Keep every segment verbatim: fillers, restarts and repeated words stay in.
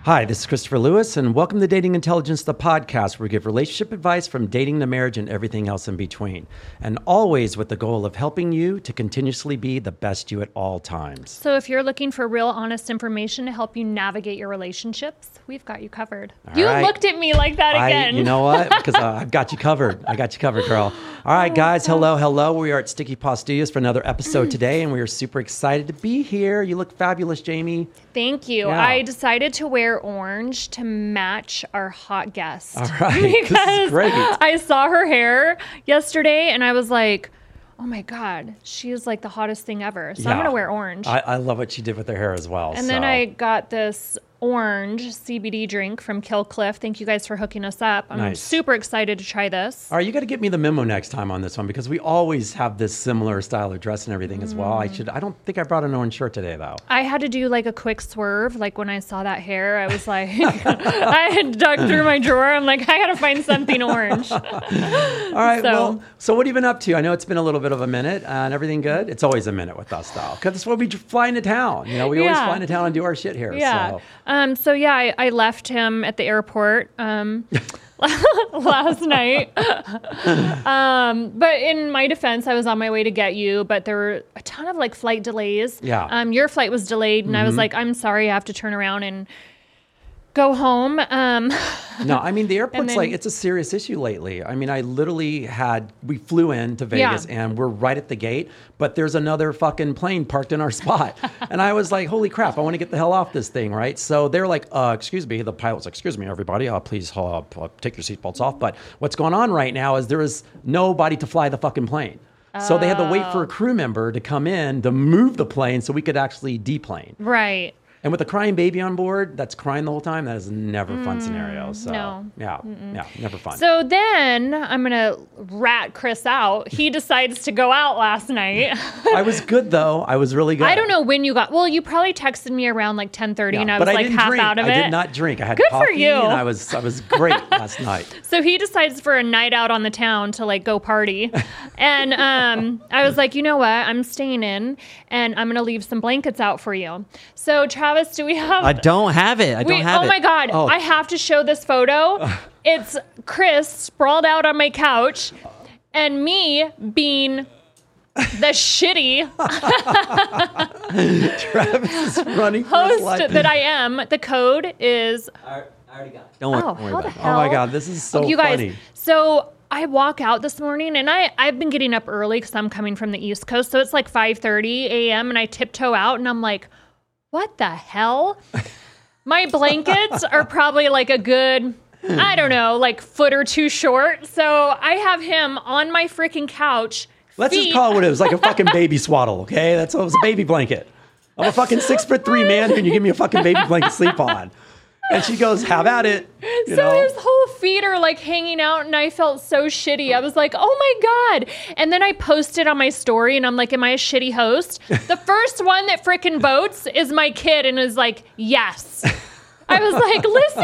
Hi, this is Christopher Lewis, and welcome to Dating Intelligence, the podcast where we give relationship advice from dating to marriage and everything else in between. And always with the goal of helping you to continuously be the best you at all times. So if you're looking for real, honest information to help you navigate your relationships, we've got you covered. All you right. looked at me like that again. I, you know what? Because uh, I've got you covered. I got you covered, girl. All right, guys. Hello, hello. We are at Sticky Paw Studios for another episode today, and we are super excited to be here. You look fabulous, Jamie. Thank you. Yeah. I decided to wear orange to match our hot guest. All right. This is great. I saw her hair yesterday, and I was like, oh my God, she is like the hottest thing ever. So Yeah. I'm going to wear orange. I, I love what she did with her hair as well. and so. then I got this orange C B D drink from Kill Cliff. Thank you guys for hooking us up. I'm Nice. super excited to try this. All right, you got to get me the memo next time on this one because we always have this similar style of dress and everything as well. I should. I don't think I brought an orange shirt today though. I had to do like a quick swerve. Like when I saw that hair, I was like, I had dug through my drawer. I'm like, I got to find something orange. All right. So- well, so what have you been up to? I know it's been a little bit of a minute uh, and everything good. It's always a minute with us though, because that's why we fly into town. You know, we always Yeah. fly into town and do our shit here. Yeah. So. Um, so yeah, I, I left him at the airport um, last night. um, but in my defense, I was on my way to get you, but there were a ton of like flight delays. Yeah. Um, your flight was delayed, and I was like, I'm sorry, I have to turn around and go home. Um, No, I mean, the airport's then- like, it's a serious issue lately. I mean, I literally had, we flew in to Vegas Yeah. and we're right at the gate, but there's another fucking plane parked in our spot. And I was like, holy crap, I want to get the hell off this thing, right? So they're like, uh, excuse me, the pilot's like, excuse me, everybody, uh, please uh, uh, take your seatbelts off. But what's going on right now is there is nobody to fly the fucking plane. So they had to wait for a crew member to come in to move the plane so we could actually deplane. right. And with a crying baby on board that's crying the whole time, that is never a fun scenario. So, no. yeah, yeah, never fun. So then I'm going to rat Chris out. He decides to go out last night. I was good though. I was really good. I don't know when you got, well, you probably texted me around like ten thirty Yeah, and I but was like didn't half drink. out of I it. did not drink. I had Good for coffee you. and I was I was great last night. So he decides for a night out on the town to like go party. And um, I was like, you know what? I'm staying in and I'm going to leave some blankets out for you. So Travis, do we have... I don't have it. I we, don't have oh it. my God. Oh. I have to show this photo. It's Chris sprawled out on my couch and me being the shitty Travis is running for his host life. that I am. The code is... I already got it. Don't worry, Oh, don't worry how about the it. hell? Oh my God, this is so you guys, funny. so I walk out this morning and I, I've been getting up early because I'm coming from the East Coast. So it's like five thirty a.m. and I tiptoe out and I'm like, what the hell? My blankets are probably like a good, I don't know, like foot or two short. So I have him on my freaking couch. Let's feet- just call it what it was, like a fucking baby swaddle, okay? That's what it was, a baby blanket. I'm a fucking six foot three man and you give me a fucking baby blanket to sleep on. And she goes, have at it. You So know? his whole feet are like hanging out and I felt so shitty. I was like, oh my God. And then I posted on my story and I'm like, am I a shitty host? The first one that freaking votes is my kid and is like, yes. I was like,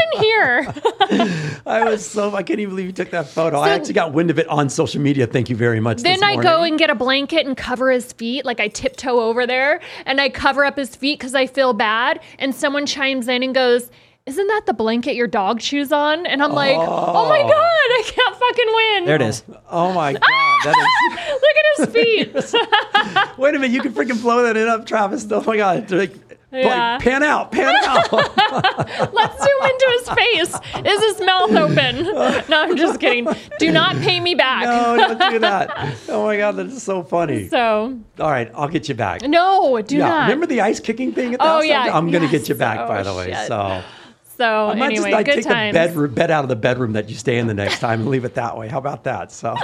listen here. I was so, I can't even believe you took that photo. I So- actually got wind of it on social media. Thank you very much. Then this I morning. go and get a blanket and cover his feet. Like I tiptoe over there and I cover up his feet because I feel bad. And someone chimes in and goes, isn't that the blanket your dog chews on? And I'm like, oh my God, I can't fucking win. There it is. Oh my God. That Look at his feet. is, wait a minute. You can freaking blow that in up, Travis. Oh my God. Like, Yeah. like, pan out, pan out. Let's zoom into his face. Is his mouth open? No, I'm just kidding. Do not pay me back. No, don't do that. Oh my God, that is so funny. So, All right, I'll get you back. no, do yeah, not. remember the ice kicking thing at the Oh, house? yeah, I'm gonna yes. get you back, Oh, by the way. shit. So So, I might anyway, just like, good take times. the bed bed out of the bedroom that you stay in the next time and leave it that way. How about that? So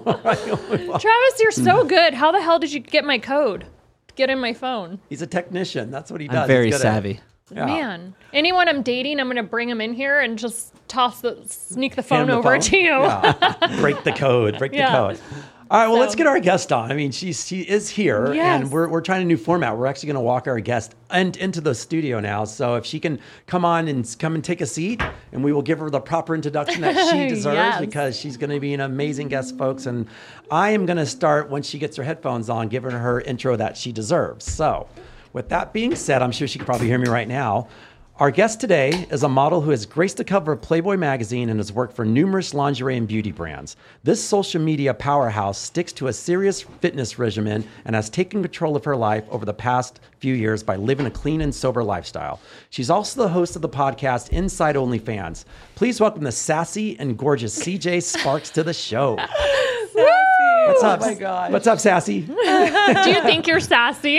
Travis, you're so good. How the hell did you get my code? Get in my phone. he's a technician. That's what he does. I'm very He's good at it. savvy. Yeah. Man, anyone I'm dating, I'm going to bring them in here and just toss the, sneak the phone Hand the over phone. to you. Yeah. Break the code. Break Yeah. the code. All right, well, So- let's get our guest on. I mean, she's she is here, Yes. and we're we're trying a new format. We're actually going to walk our guest and into the studio now. So if she can come on and s- come and take a seat, and we will give her the proper introduction that she deserves Yes. because she's going to be an amazing guest, folks. And I am going to start when she gets her headphones on, giving her intro that she deserves. So, with that being said, I'm sure she can probably hear me right now. Our guest today is a model who has graced the cover of Playboy magazine and has worked for numerous lingerie and beauty brands. This social media powerhouse sticks to a serious fitness regimen and has taken control of her life over the past few years by living a clean and sober lifestyle. She's also the host of the podcast Inside OnlyFans. Please welcome the sassy and gorgeous C J Sparks to the show. What's up? Oh my gosh. What's up, sassy? Do you think you're sassy?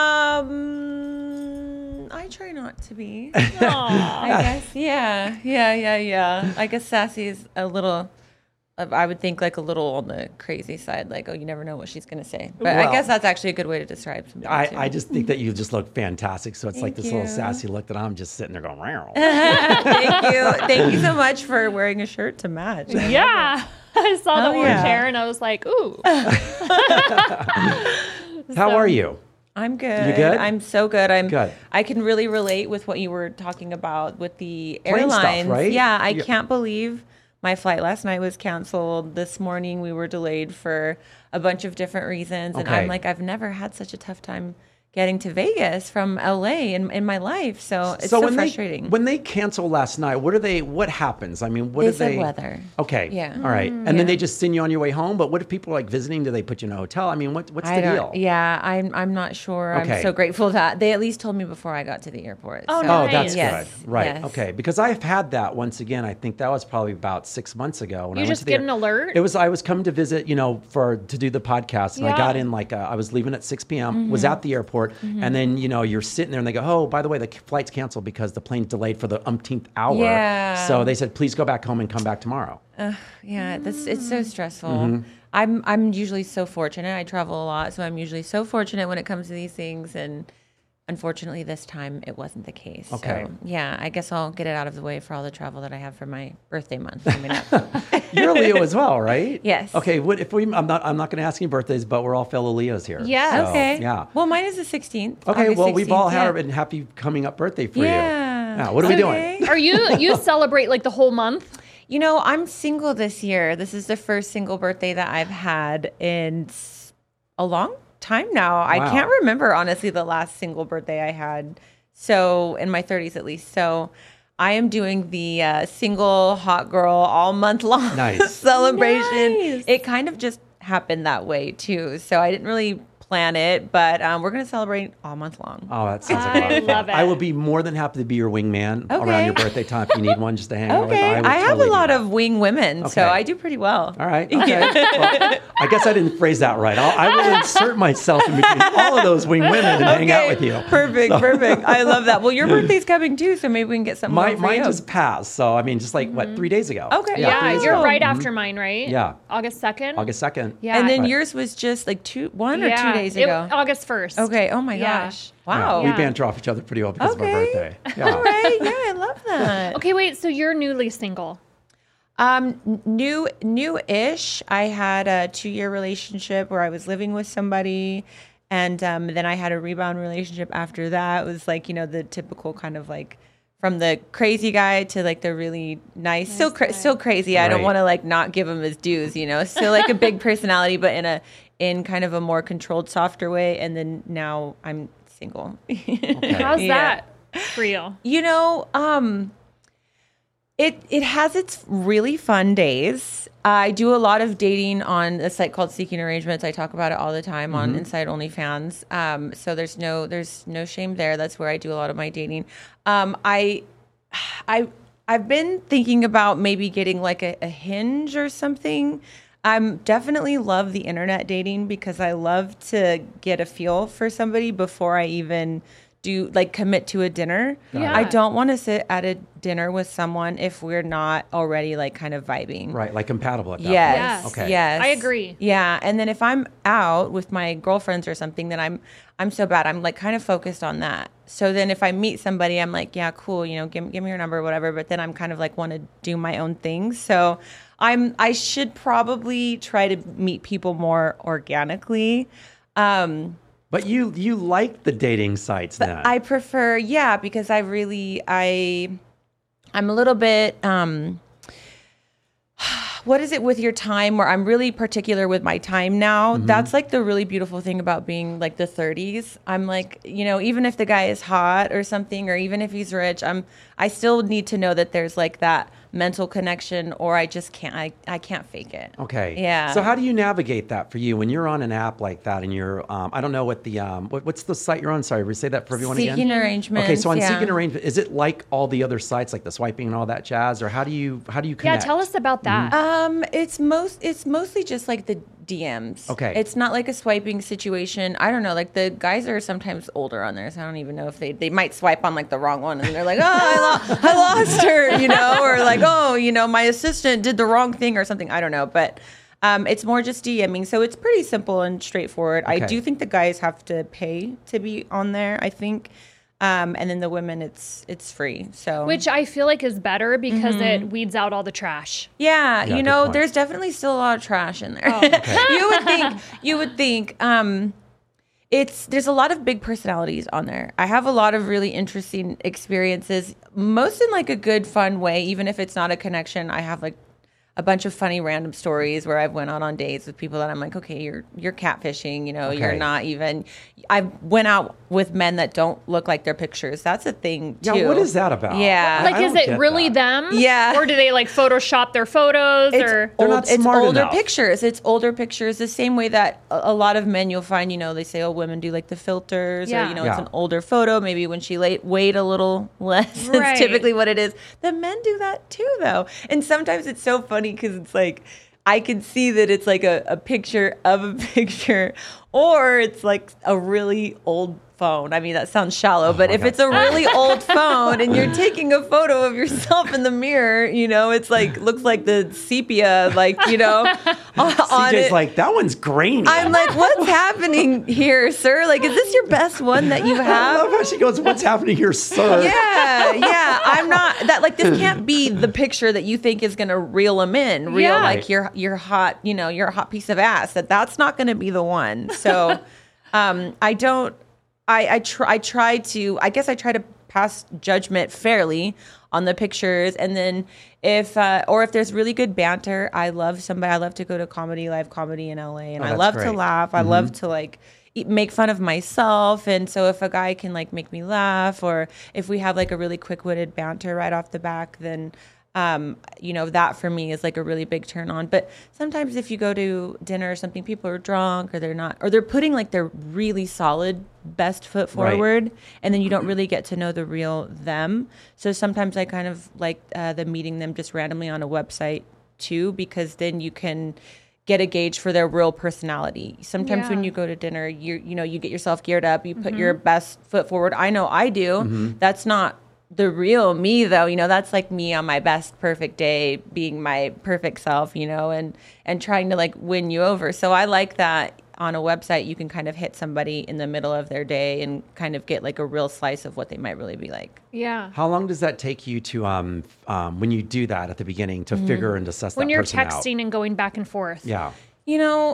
Um, I try not to be. Aw. I guess. Yeah. Yeah. Yeah. Yeah. I guess sassy is a little. I would think like a little on the crazy side, like, oh, you never know what she's going to say. But Well, I guess that's actually a good way to describe somebody. I, too. I just think that you just look fantastic. So it's like Thank this little you. sassy look that I'm just sitting there going, wow. Thank you. Thank you so much for wearing a shirt to match. Yeah. I saw the Hell orange yeah. hair and I was like, ooh. How are you? I'm good. You good? I'm so good. I'm Good. I can really relate with what you were talking about with the Plane stuff, airlines. right? Yeah, I Yeah. can't believe my flight last night was canceled. This morning we were delayed for a bunch of different reasons. And Okay. I'm like, I've never had such a tough time getting to Vegas from L A in, in my life. So it's so, when frustrating. They, when they cancel last night, what are they? What happens? I mean, what They do said they? weather. Okay. Yeah. All right. And yeah. then they just send you on your way home. But what if people are like visiting? Do they put you in a hotel? I mean, what, what's the I don't, deal? Yeah, I'm I'm not sure. Okay. I'm so grateful that they at least told me before I got to the airport. Oh, so. no. Oh, that's Yes. good. Right. Yes. Okay. Because I've had that once again. I think that was probably about six months ago when You I went just to the get air- an alert? It was I was coming to visit, you know, for to do the podcast, and I Yeah. got in like uh, I was leaving at six p.m. Was Mm-hmm. at the airport, and then you know you're sitting there and they go, oh, by the way, the flight's canceled because the plane's delayed for the umpteenth hour. Yeah. So they said, please go back home and come back tomorrow. Yeah, that's it's so stressful. Mm-hmm. I'm I'm usually so fortunate. I travel a lot, so I'm usually so fortunate when it comes to these things. And unfortunately, this time it wasn't the case. Okay. So, yeah, I guess I'll get it out of the way for all the travel that I have for my birthday month coming up. You're a Leo as well, right? Yes. Okay. What if we? I'm not. I'm not going to ask any birthdays, but we're all fellow Leos here. Yes. So, Okay. Yeah. Well, mine is the sixteenth. Okay. August Well, we've all sixteenth, had a happy coming up birthday for Yeah. you. Yeah. What are we Okay. doing? Are you, you celebrate like the whole month? You know, I'm single this year. This is the first single birthday that I've had in s- a long time now. I Wow. can't remember, honestly, the last single birthday I had. So, in my thirties at least. So, I am doing the uh, single hot girl all month long Nice. celebration. Nice. It kind of just happened that way, too. So, I didn't really plan it, but um, we're going to celebrate all month long. Oh, that sounds like I a lot of fun. love it. I will be more than happy to be your wingman around Okay. your birthday time if you need one just to hang out with. Okay. will I have totally a do lot that. of wing women, so Okay. I do pretty well. All right. Okay. Well, I guess I didn't phrase that right. I'll, I will insert myself in between all of those wing women and hang out with you. Perfect, perfect. I love that. Well, your birthday's coming too, so maybe we can get something My, going for mine you. just passed. So, I mean, just like, what, three days ago? Okay. three Yeah, days you're ago. right after mine, right? Yeah. August second? August second. Yeah. And then Right. yours was just like two, one or Yeah. two days It- ago. August first. Okay. Oh my Yeah. gosh. Yeah, Wow. we Yeah. banter off each other pretty well because of our Okay. birthday. All Yeah. right. Yeah, I love that. Okay, wait, so you're newly single. Um, n- new, new-ish. I had a two-year relationship where I was living with somebody, and um, then I had a rebound relationship after that. It was like, you know, the typical kind of like from the crazy guy to like the really nice, still cra- still crazy. I don't Right. want to like not give him his dues, you know. Still like a big personality, but in a in kind of a more controlled, softer way. And then now I'm single. How's Yeah. that for you? You know, um, it it has its really fun days. I do a lot of dating on a site called Seeking Arrangements. I talk about it all the time on Inside OnlyFans. Um, so there's no there's no shame there. That's where I do a lot of my dating. Um, I I I've been thinking about maybe getting like a, a Hinge or something. I'm definitely love the internet dating because I love to get a feel for somebody before I even do like commit to a dinner. Yeah. I don't want to sit at a dinner with someone if we're not already like kind of vibing. Right. Like compatible at that Yes. point. Yes. Okay. Yes. I agree. Yeah. And then if I'm out with my girlfriends or something, then I'm I'm so bad. I'm like kind of focused on that. So then if I meet somebody, I'm like, yeah, cool, you know, give, give me your number or whatever. But then I'm kind of like want to do my own thing. So I'm I should probably try to meet people more organically. Um But you you like the dating sites then? I prefer, yeah, because I really, I, I'm a little bit, um, what is it with your time where I'm really particular with my time now? Mm-hmm. That's like the really beautiful thing about being like the thirties. I'm like, you know, even if the guy is hot or something, or even if he's rich, I'm, I still need to know that there's like that mental connection, or I just can't, I, I can't fake it. Okay. Yeah. So how do you navigate that for you when you're on an app like that and you're, um, I don't know what the, um, what, what's the site you're on? Sorry, we say that for everyone Seeking again. arrangements. Okay. So on yeah. Seeking Arrangement, is it like all the other sites, like the swiping and all that jazz, or how do you, how do you Yeah, connect? tell us about that. Um, it's most, it's mostly just like the D Ms. Okay. It's not like a swiping situation. I don't know. Like the guys are sometimes older on there, so I don't even know if they, they might swipe on like the wrong one, and they're like, oh, I, lo- I lost her, you know, or like, oh, you know, my assistant did the wrong thing or something. I don't know, but um, it's more just DMing, so it's pretty simple and straightforward. Okay. I do think the guys have to pay to be on there. I think. Um, and then the women, it's it's free. So Which I feel like is better because it weeds out all the trash. Yeah, Yeah, you good know, point. there's definitely still a lot of trash in there. Oh, okay. you would think, you would think, um, it's there's a lot of big personalities on there. I have a lot of really interesting experiences, most in like a good, fun way. Even if it's not a connection, I have like a bunch of funny random stories where I've went out on dates with people that I'm like, okay, you're you're catfishing, you know, Okay. you're not even. I went out with men that don't look like their pictures. That's a thing too. Yeah, what is that about? Yeah. I- Like, I is don't it get really that. them? Yeah. Or do they like Photoshop their photos? It's or They're old, not it's smart older enough. pictures. It's older pictures. The same way that a, a lot of men you'll find, you know, they say, oh, women do like the filters, Yeah. or you know, Yeah. it's an older photo. Maybe when she late weighed a little less. Right. It's typically what it is. The men do that too, though. And sometimes it's so funny because it's like I can see that it's like a, a picture of a picture, or it's like a really old phone. I mean, that sounds shallow, but my if God. it's a really old phone and you're taking a photo of yourself in the mirror, you know, it's like looks like the sepia, like, you know, on, on C J's it. like, that one's grainy. I'm like, what's happening here, sir? Like, is this your best one that you I have? love how she goes, what's happening here, sir? Yeah, yeah. I'm not that like this can't be the picture that you think is gonna reel them in. Real Yeah. like your your hot, you know, your hot piece of ass. That that's not gonna be the one. So um I don't I I try I try to I guess I try to pass judgment fairly on the pictures, and then if uh, or if there's really good banter, I love somebody. I love to go to comedy, live comedy in L A, and Oh, I that's love to great. laugh. I love to like eat, make fun of myself, and so if a guy can like make me laugh, or if we have like a really quick-witted banter right off the back, then um, you know, that for me is like a really big turn on. But sometimes if you go to dinner or something, people are drunk or they're not, or they're putting like their really solid best foot Right. forward, and then you don't really get to know the real them. So sometimes I kind of like uh, the meeting them just randomly on a website too, because then you can get a gauge for their real personality. Sometimes when Yeah. you go to dinner, you you know, you get yourself geared up, you put your best foot forward. I know I do. That's not the real me though. You know, that's like me on my best perfect day, being my perfect self, you know, and and trying to like win you over. So I like that on a website you can kind of hit somebody in the middle of their day and kind of get like a real slice of what they might really be like. Yeah. How long does that take you to, um, um, when you do that at the beginning, to figure and assess When that you're person out? texting and going back and forth. Yeah. You know,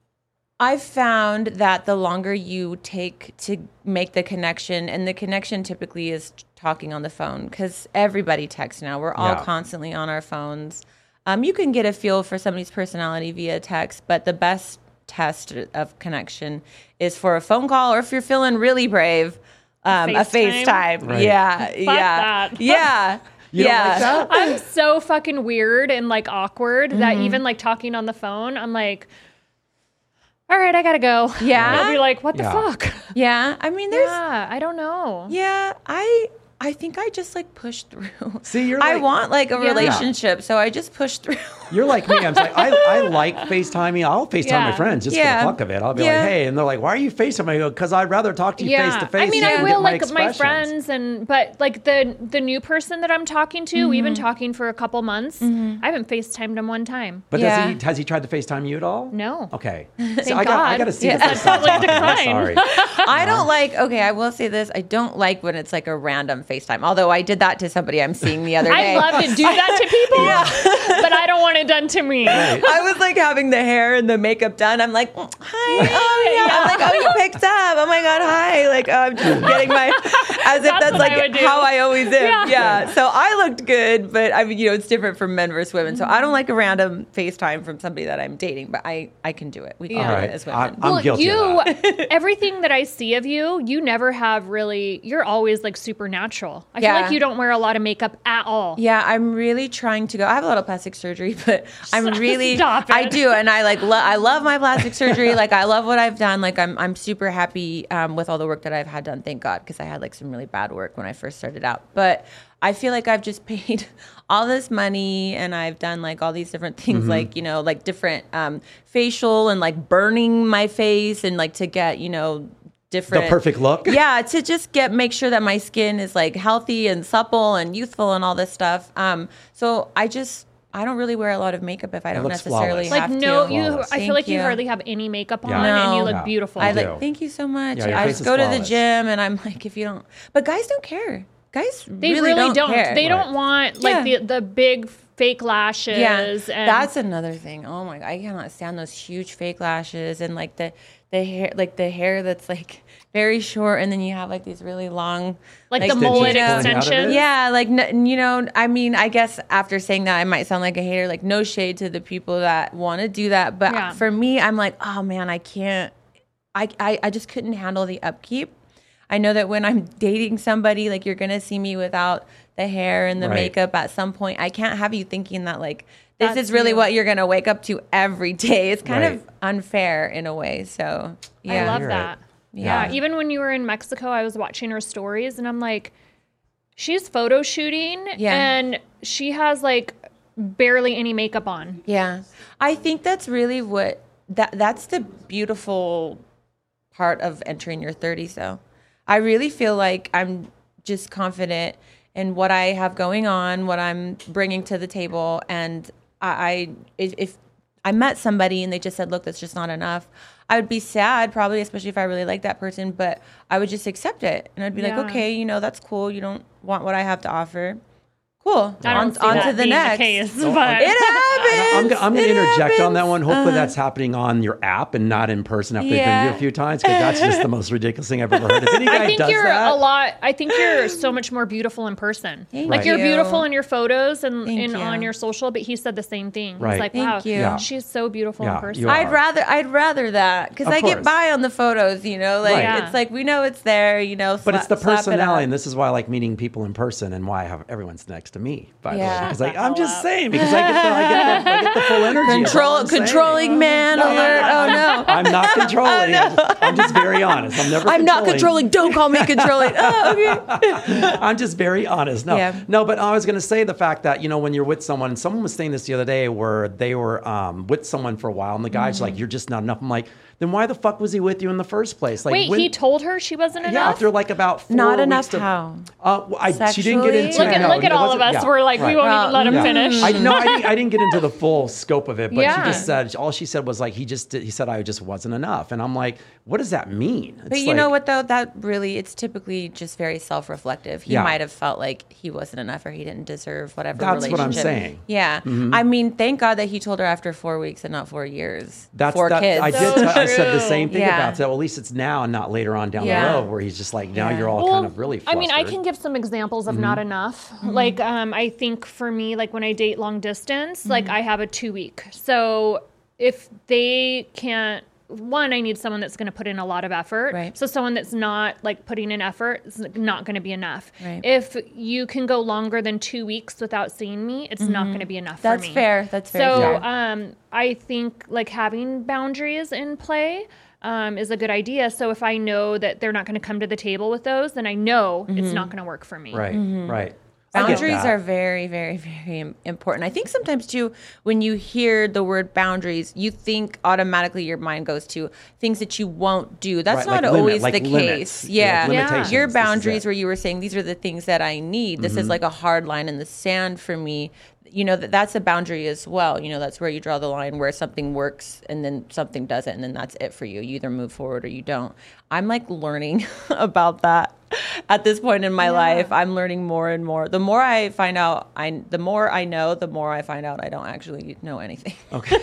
I've found that the longer you take to make the connection, and the connection typically is talking on the phone, because everybody texts now. We're all Yeah. constantly on our phones. Um, you can get a feel for somebody's personality via text, but the best test of connection is for a phone call, or if you're feeling really brave, um, a FaceTime? FaceTime. Right. Yeah, yeah, that. yeah. You don't yeah. like that? I'm so fucking weird and like awkward Mm-hmm. that even like talking on the phone, I'm like, all right, I gotta go. Yeah? I'll be like, what the Yeah. fuck? Yeah, I mean, there's Yeah, I don't know. Yeah, I I think I just like push through. See, you're I like- want like a Yeah. relationship, so I just push through. You're like me. I'm like, I, I like FaceTiming. I'll FaceTime my Yeah. friends just Yeah. for the fuck of it. I'll be Yeah. like, hey, and they're like, why are you FaceTiming? I go, because I'd rather talk to you face to face. I mean, so you I can will get my like my expressions. friends, and but like the the new person that I'm talking to, we've been talking for a couple months. I haven't FaceTimed him one time. But Yeah. does he, has he tried to FaceTime you at all? No. Okay. Thank See, I got, I God. got to see Yeah. the That's public decline. Sorry. I don't like. Okay, I will say this: I don't like when it's like a random FaceTime. Although I did that to somebody I'm seeing the other day. I love to do that to people, but I don't want it done to me. I was like having the hair and the makeup done. I'm like, hi. Oh yeah. I'm like, oh, you picked up. Oh my god, hi. Like, oh, I'm just getting my. as if That's that's what I like would do. how I always am. Yeah. Yeah. So I looked good, but I mean, you know, it's different for men versus women. So I don't like a random FaceTime from somebody that I'm dating, but I, I can do it. We can Yeah. do All right. it as I- women. I'm well, guilty you, of that. everything that I see of you, you never have really, you're always like supernatural. I feel Yeah. like you don't wear a lot of makeup at all. Yeah, I'm really trying to go. I have a lot of plastic surgery, but I'm really Stop it. I do, and I like lo- I love my plastic surgery. Like I love what I've done. Like I'm I'm super happy um, with all the work that I've had done. Thank God, because I had like some really bad work when I first started out. But I feel like I've just paid all this money, and I've done like all these different things, Mm-hmm. like you know, like different um, facial and like burning my face, and like to get you know. Different, The perfect look? Yeah, to just get make sure that my skin is like healthy and supple and youthful and all this stuff. Um, so I just I don't really wear a lot of makeup if I don't looks necessarily flawless. Like have no, to. you. Flawless. I Thank feel like you. you. hardly have any makeup on, Yeah. and you No. look Yeah. beautiful. I You like do. thank you so much. Yeah, your I face just is go to the flawless. gym and I'm like, if you don't, but guys don't care. Guys They really, really, don't, don't. care. They Right. don't want like Yeah. the the big fake lashes. Yeah, and that's another thing. Oh my god, I cannot stand those huge fake lashes and like the the hair, like the hair that's like very short, and then you have like these really long, like the Stitches mullet pulling out of it? extensions. Yeah, like n- you know, I mean, I guess after saying that, I might sound like a hater. Like, no shade to the people that want to do that, but Yeah. for me, I'm like, oh man, I can't. I, I I just couldn't handle the upkeep. I know that when I'm dating somebody, like you're gonna see me without the hair and the Right. makeup at some point. I can't have you thinking that like this That's is really you. what you're gonna wake up to every day. It's kind Right. of unfair in a way. So yeah, I love You're that. right. Yeah. Yeah. Even when you were in Mexico, I was watching her stories and I'm like, she's photo shooting Yeah. and she has like barely any makeup on. Yeah. I think that's really what that that's the beautiful part of entering your thirties though. I really feel like I'm just confident in what I have going on, what I'm bringing to the table, and I, I if, if I met somebody and they just said, "Look, that's just not enough," I would be sad, probably, especially if I really like that person. But I would just accept it, and I'd be Yeah. like, "Okay, you know, that's cool. You don't want what I have to offer. Cool. I don't on see on that to the being next." the case, Oh, but It happens. I'm, go- I'm going to It interject on that happens. one. Hopefully, Uh, that's happening on your app and not in person after they've been Yeah. to you a few times, because that's just the most ridiculous thing I've ever heard. If any guy I think does you're that, a lot. I think you're so much more beautiful in person. Thank like you're you. beautiful in your photos and, Thank and you. on your social. But he said the same thing. Right. He's like, Thank "Wow, you. Yeah. she's so beautiful Yeah, in person." you are. I'd rather I'd rather that because Of I get course. by on the photos, you know. Like Right. Yeah. it's like we know it's there, you know. But it's the slap- slap it personality, on. and this is why I like meeting people in person, and why I have everyone's next to me. By the way, Yeah. because Shut like, the I'm hell just up. saying, because I get the I get the, I get the full energy. is all Control I'm saying. controlling man alert. Oh no. I'm not controlling. I'm, just, I'm just very honest. I'm never. I'm not controlling. Don't call me controlling. Oh, okay. I'm just very honest. No, Yeah. no, but I was going to say the fact that, you know, when you're with someone, someone was saying this the other day where they were um, with someone for a while and the guy's Mm-hmm. like, you're just not enough. I'm like, then why the fuck was he with you in the first place? Like, Wait, when- he told her she wasn't enough. yeah, after like about four Not weeks enough to- how? Uh, well, I, she didn't get Sexually? into Look at no, look at it all of wasn't- us. yeah, We're like, we right. won't Well, even let him Yeah. finish. I no, I didn't, I didn't get into the full scope of it, but Yeah. she just said all she said was like he just did, he said I just wasn't enough, and I'm like, what does that mean? But It's you like- know what though? That really, it's typically just very self-reflective. He Yeah. might have felt like he wasn't enough or he didn't deserve whatever. That's what I'm relationship. saying. Yeah, I mean, thank God that he told her after four weeks and not four years. That's four that, kids. I did. So tell- I said the true. same thing Yeah. about that. Well, at least it's now and not later on down Yeah. the road, where he's just like, now Yeah. you're all Well, kind of really. I Flustered. mean, I can give some examples of Mm-hmm. not enough. Like, um, I think for me, like when I date long distance, like Mm-hmm. I have a two week. So if they can't, one, I need someone that's going to put in a lot of effort. Right. So someone that's not like putting in effort is not going to be enough. Right. If you can go longer than two weeks without seeing me, it's not going to be enough That's for me. fair. That's very So fair. um, I think like having boundaries in play um, is a good idea. So if I know that they're not going to come to the table with those, then I know it's not going to work for me. right, right. I get Boundaries that. are very, very, very im- important. I think sometimes too, when you hear the word boundaries, you think automatically your mind goes to things that you won't do. That's Right, not like limit- always like the limits. case. Yeah, Yeah, like limitations. your This is boundaries it. where you were saying these are the things that I need. This is like a hard line in the sand for me. You know, that that's a boundary as well. You know, that's where you draw the line where something works and then something doesn't, and then that's it for you. You either move forward or you don't. I'm like learning about that at this point in my life. I'm learning more and more. The more I find out, I the more I know, the more I find out I don't actually know anything. Okay.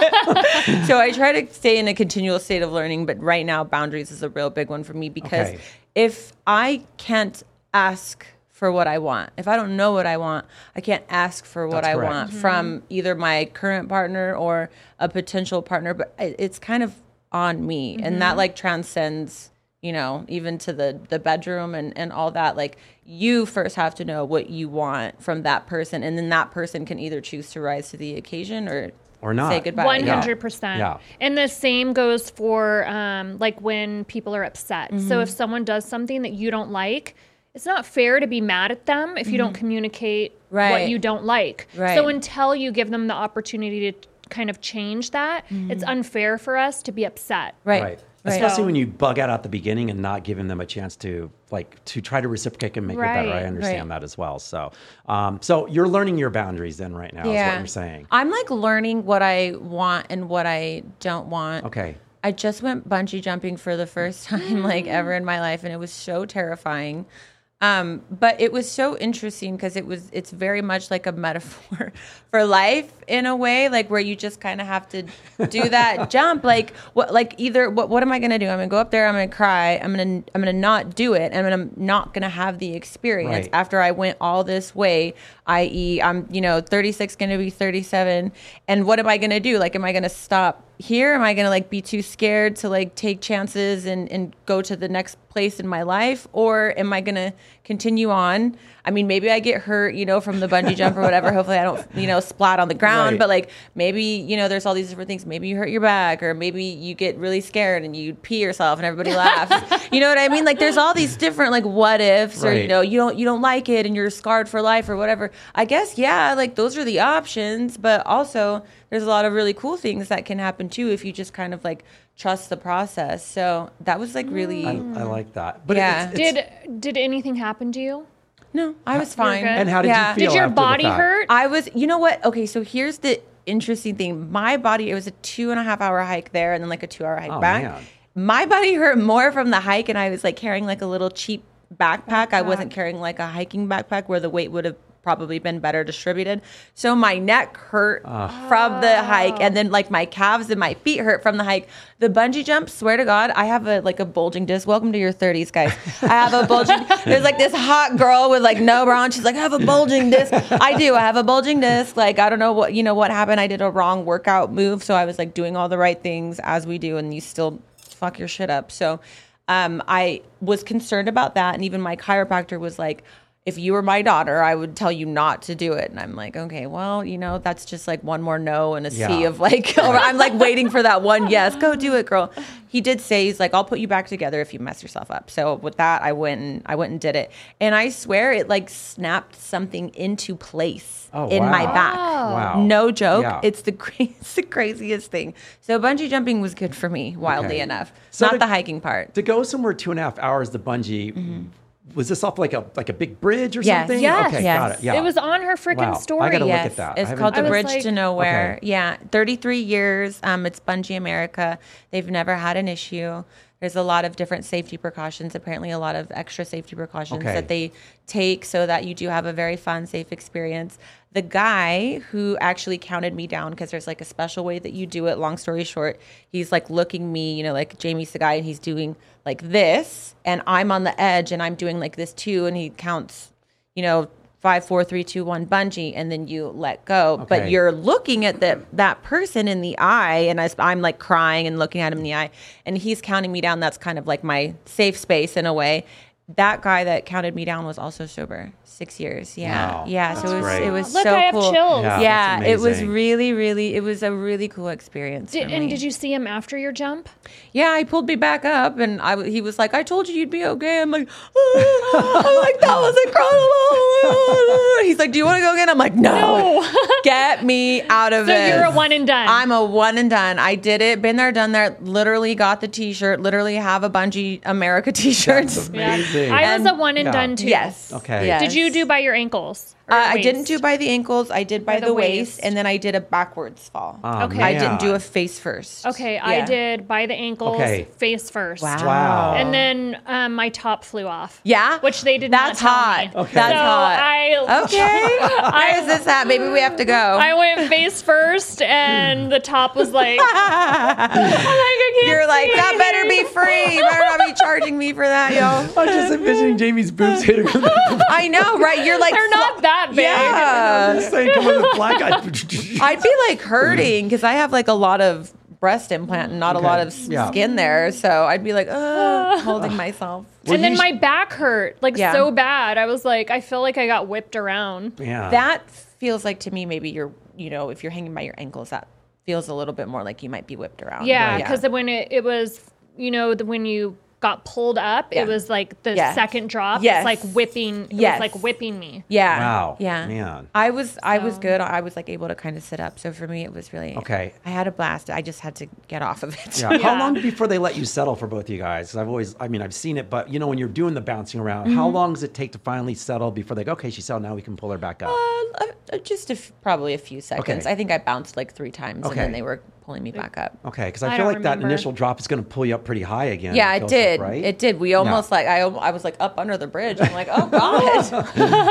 So I try to stay in a continual state of learning, but right now boundaries is a real big one for me because Okay. if I can't ask for what I want. If I don't know what I want, I can't ask for what That's I correct. want Mm-hmm. from either my current partner or a potential partner. But it- it's kind of on me, and Mm-hmm. that like transcends, you know, even to the the bedroom and and all that. Like you first have to know what you want from that person, and then that person can either choose to rise to the occasion or Or not. say goodbye. One Yeah. hundred percent. Yeah. And the same goes for um, like when people are upset. Mm-hmm. So if someone does something that you don't like, it's not fair to be mad at them if you don't communicate what Mm-hmm. Right. you don't like. Right. So until you give them the opportunity to kind of change that, it's unfair for us to be upset. Right. Right. Right. Especially So- when you bug out at the beginning and not giving them a chance to like to try to reciprocate and make it better. I Right. understand Right. that as well. So, um, so you're learning your boundaries then right now is what you're saying. I'm like learning what I want and what I don't want. Okay. I just went bungee jumping for the first time like ever in my life, and it was so terrifying. Um, but it was so interesting because it was it's very much like a metaphor for life in a way, like where you just kind of have to do that jump. Like what like either what what am I gonna do? I'm gonna go up there, I'm gonna cry, I'm gonna I'm gonna not do it, and I'm not gonna have the experience Right. after I went all this way, that is I'm, you know, thirty-six gonna be thirty-seven. And what am I gonna do? Like, am I gonna stop here? Am I gonna like be too scared to like take chances and, and go to the next place in my life? Or am I gonna continue on? I mean, maybe I get hurt, you know, from the bungee jump or whatever. Hopefully I don't, you know, splat on the ground. Right. But like maybe, you know, there's all these different things. Maybe you hurt your back, or maybe you get really scared and you pee yourself and everybody laughs. You know what I mean? Like there's all these different like what ifs, or you Right. know, you don't you don't like it and you're scarred for life or whatever. I guess yeah, like those are the options, but also there's a lot of really cool things that can happen too if you just kind of like trust the process. So that was like really I, I like that. But Yeah. it's, it's, Did did anything happen to you? no, I was fine. good. and how did Yeah. you feel? Did your after the body fact? hurt? I was, you know what? Okay, so here's the interesting thing. My body, it was a two and a half hour hike there and then like a two hour hike Oh, back. man. My body hurt more from the hike, and I was like carrying like a little cheap backpack. I wasn't carrying like a hiking backpack where the weight would have probably been better distributed. So my neck hurt from the hike, and then like my calves and my feet hurt from the hike. The bungee jump, swear to God, I have a like a bulging disc. Welcome to your thirties, guys. I have a bulging. There's like this hot girl with like no bra, and she's like, I have a bulging disc. I do. I have a bulging disc. Like I don't know what you know what happened. I did a wrong workout move, so I was like doing all the right things as we do, and you still fuck your shit up. So um, I was concerned about that, and even my chiropractor was like, if you were my daughter, I would tell you not to do it. And I'm like, okay, well, you know, that's just like one more no and a Yeah. sea of like, or I'm like waiting for that one yes, go do it, girl. He did say, he's like, I'll put you back together if you mess yourself up. So with that, I went and I went and did it. And I swear it like snapped something into place Oh, in my wow. back. Wow. No joke. Yeah. It's the cra- it's the craziest thing. So bungee jumping was good for me, wildly Okay. enough. So Not to- the hiking part. To go somewhere two and a half hours to bungee, was this off like a like a big bridge or Yes. something? Yes. Okay, Yes. got it. Yeah. It was on her freaking Wow. I story. gotta look Yes, at that. I it's haven't- called I the was Bridge like- to Nowhere. Okay. Yeah, thirty-three years. Um, it's Bungee America. They've never had an issue. There's a lot of different safety precautions. Apparently, a lot of extra safety precautions Okay. that they take so that you do have a very fun, safe experience. The guy who actually counted me down, because there's like a special way that you do it. Long story short, he's like looking me, you know, like Jamie Sagai, and he's doing like this, and I'm on the edge, and I'm doing like this too, and he counts, you know, five, four, three, two, one, bungee, and then you let go. Okay. But you're looking at the, that person in the eye, and I, I'm like crying and looking at him in the eye, and he's counting me down. That's kind of like my safe space in a way. That guy that counted me down was also sober, six years. Yeah, Wow. yeah. So That's it was great. it was Look, so I have cool. chills. Yeah. Yeah, that's it was amazing. really, really, it was a really cool experience. Did, for and me. did you see him after your jump? Yeah, he pulled me back up, and I w- he was like, "I told you you'd be okay." I'm like, "Ah." I'm like, "That was incredible." He's like, "Do you want to go again?" I'm like, "No, get me out of So it." you're a one and done. I'm a one and done. I did it. Been there, done that. Literally got the T-shirt. Literally have a Bungee America T-shirt. That's Yeah. amazing. I was And- a one and Yeah. done too. Yes. Okay. Yes. Did you do by your ankles? Or Uh, your I didn't waist? do by the ankles. I did by By the the, waist, waist. and then I did a backwards fall. Oh, Okay. I didn't do man. a face first. Okay, I Yeah. did by the ankles, Okay. face first. Wow. Wow. And then um, my top flew off. Yeah, Which they did That's not tell hot. me. Okay. That's so hot. I Okay. Where is this at? Maybe we have to go. I went face first, and the top was like, I'm like, I can't You're like, see that better be anything." free. You better not be charging me for that, yo. I'm just envisioning Jamie's boobs hitting her. I know, right? You're like, They're not that big. yeah. Just saying, come with a black eye. I'd be like hurting because I have like a lot of breast implant and not Okay. a lot of s- Yeah. skin there. So I'd be like, uh, holding myself. Well, and then you my back hurt like Yeah. so bad. I was like, I feel like I got whipped around. Yeah. That feels like to me, maybe you're, you know, if you're hanging by your ankles, that feels a little bit more like you might be whipped around. Yeah, because when it, it was, you know, the, when you got pulled up, Yeah. it was like the Yes. second drop. Yes. It's like whipping. It Yes. was like whipping me. Yeah. Wow. Yeah. Man. I was I was So- good. I was like able to kind of sit up. So for me, it was really Okay. I had a blast. I just had to get off of it. Yeah. How long before they let you settle for both of you guys? 'Cause I've always, I mean, I've seen it, but you know, when you're doing the bouncing around, how Mm-hmm. long does it take to finally settle before they go, okay, she's settled, now we can pull her back up? Uh, uh, just a f- probably a few seconds. Okay. I think I bounced like three times, Okay. and then they were pulling me back up. Okay, because I I feel don't like that remember. initial drop is going to pull you up pretty high again. Yeah, it feels did. like, right? It did. We almost like I, I was like up under the bridge. I'm like, oh god,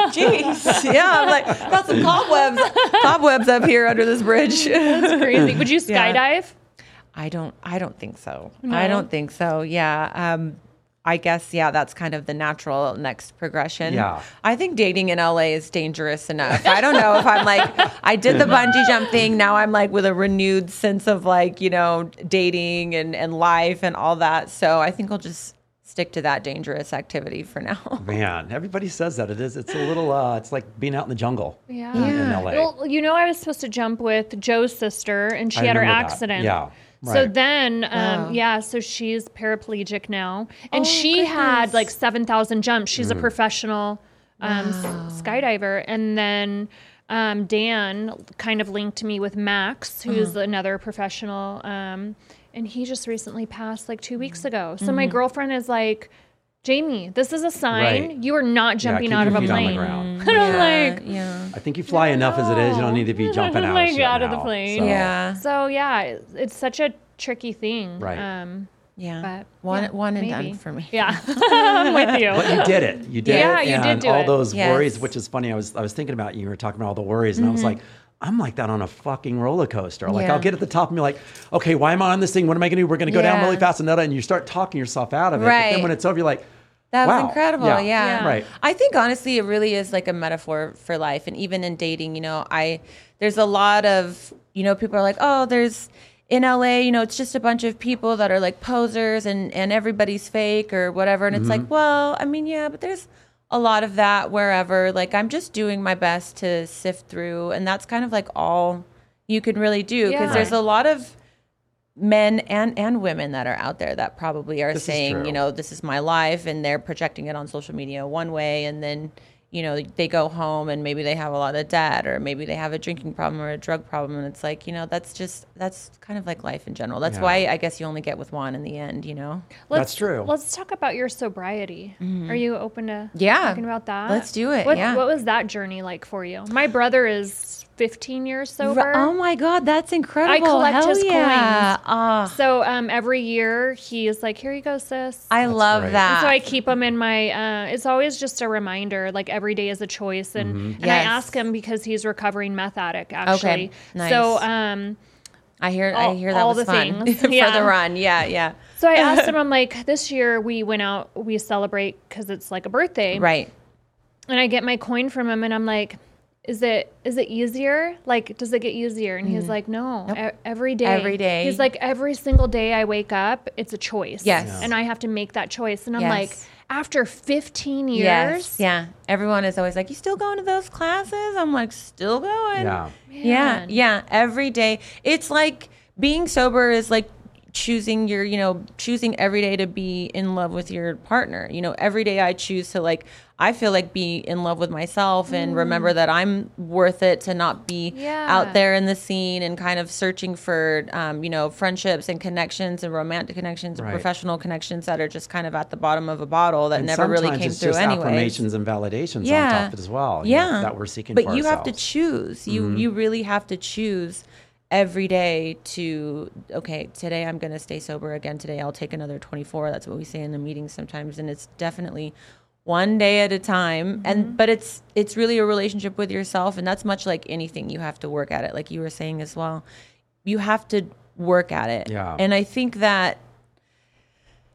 jeez. Yeah, I'm like got some cobwebs, cobwebs up here under this bridge. It's crazy. Would you Yeah. skydive? I don't. I don't think so. No? I don't think so. Yeah. Um, I guess yeah. That's kind of the natural next progression. Yeah. I think dating in L A is dangerous enough. I don't know if I'm like I did the bungee jump thing. Now I'm like with a renewed sense of like you know dating and and life and all that. So I think I'll just stick to that dangerous activity for now. Man, everybody says that. It is. It's a little, uh, it's like being out in the jungle Yeah. in, in L A. Well, you know, I was supposed to jump with Joe's sister, and she I had her remember that. accident. Yeah, So right. then, um, Wow. yeah, so she's paraplegic now, and Oh, she had goodness. like seven thousand jumps. She's Mm. a professional um, s- skydiver, and then um, Dan kind of linked me with Max, who's Uh-huh. another professional, um, and he just recently passed like two Mm. weeks ago. So Mm-hmm. my girlfriend is like, Jamie, this is a sign. Right. You are not jumping keep out of your a feet on the plane. ground. And I'm like, yeah. I think you fly enough as it is. You don't need to be jumping out, like shit out of the now. plane. So, Yeah. So yeah, it- it's such a tricky thing. Right. Um, Yeah. but one yeah, one and maybe. done for me. Yeah, I'm with you. But you did it. You did Yeah, it. you did and do all it. those Yes. worries, which is funny. I was I was thinking about you. You were talking about all the worries, and I was like, I'm like that on a fucking roller coaster. Like Yeah. I'll get at the top and be like, okay, why am I on this thing? What am I going to do? We're going to go down Yeah. really fast and that, and you start talking yourself out of it. But Right. then when it's over, you're like, That was wow. incredible. Yeah. Yeah. Right. I think honestly, it really is like a metaphor for life. And even in dating, you know, I, there's a lot of, you know, people are like, oh, there's in L A, you know, it's just a bunch of people that are like posers and, and everybody's fake or whatever. And it's like, well, I mean, yeah, but there's a lot of that wherever. Like, I'm just doing my best to sift through. And that's kind of like all you can really do. Because Yeah. there's a lot of men and and women that are out there that probably are This is saying, true. you know, this is my life, and they're projecting it on social media one way, and then, you know, they go home and maybe they have a lot of debt, or maybe they have a drinking problem or a drug problem, and it's like, you know, that's just that's kind of like life in general. That's Yeah. why I guess you only get with one in the end, you know. Let's, That's true. Let's talk about your sobriety. Are you open to Yeah. talking about that? Let's do it, What, yeah. what was that journey like for you? My brother is fifteen years sober. Oh my God, that's incredible! collect Hell his yeah. coins. Ah, So um, every year he's like, "Here you go, sis." I love great. that. And so I keep them in my. Uh, it's always just a reminder. Like every day is a choice, and and Yes. I ask him because he's recovering meth addict. Actually, nice. so um, I hear all- I hear that all was the fun things. for Yeah. the run. Yeah, yeah. so I asked him. I'm like, this year we went out. We celebrate because it's like a birthday, Right. and I get my coin from him, and I'm like, is it is it easier? Like, does it get easier? And he's like, no, e- every day. Every day. He's like, every single day I wake up, it's a choice. Yes. Yeah. And I have to make that choice. And I'm Yes. like, after fifteen years, Yes. Yeah. Everyone is always like, you still going to those classes? I'm like, still going. Yeah. Yeah. Man. Yeah. Every day. It's like being sober is like choosing your, you know, choosing every day to be in love with your partner. You know, every day I choose to like, I feel like be in love with myself and remember that I'm worth it to not be Yeah. out there in the scene and kind of searching for, um, you know, friendships and connections and romantic connections and Right. professional connections that are just kind of at the bottom of a bottle that And never really sometimes came it's through just anyway. affirmations and validations on Yeah. top of it as well. you know, Yeah. that we're seeking But for you have to ourselves. choose. You you really have to choose every day to, okay, today I'm going to stay sober again. Today I'll take another twenty-four. That's what we say in the meetings sometimes. And it's definitely one day at a time. And, but it's, it's really a relationship with yourself. And that's much like anything. You have to work at it. Like you were saying as well, you have to work at it. Yeah. And I think that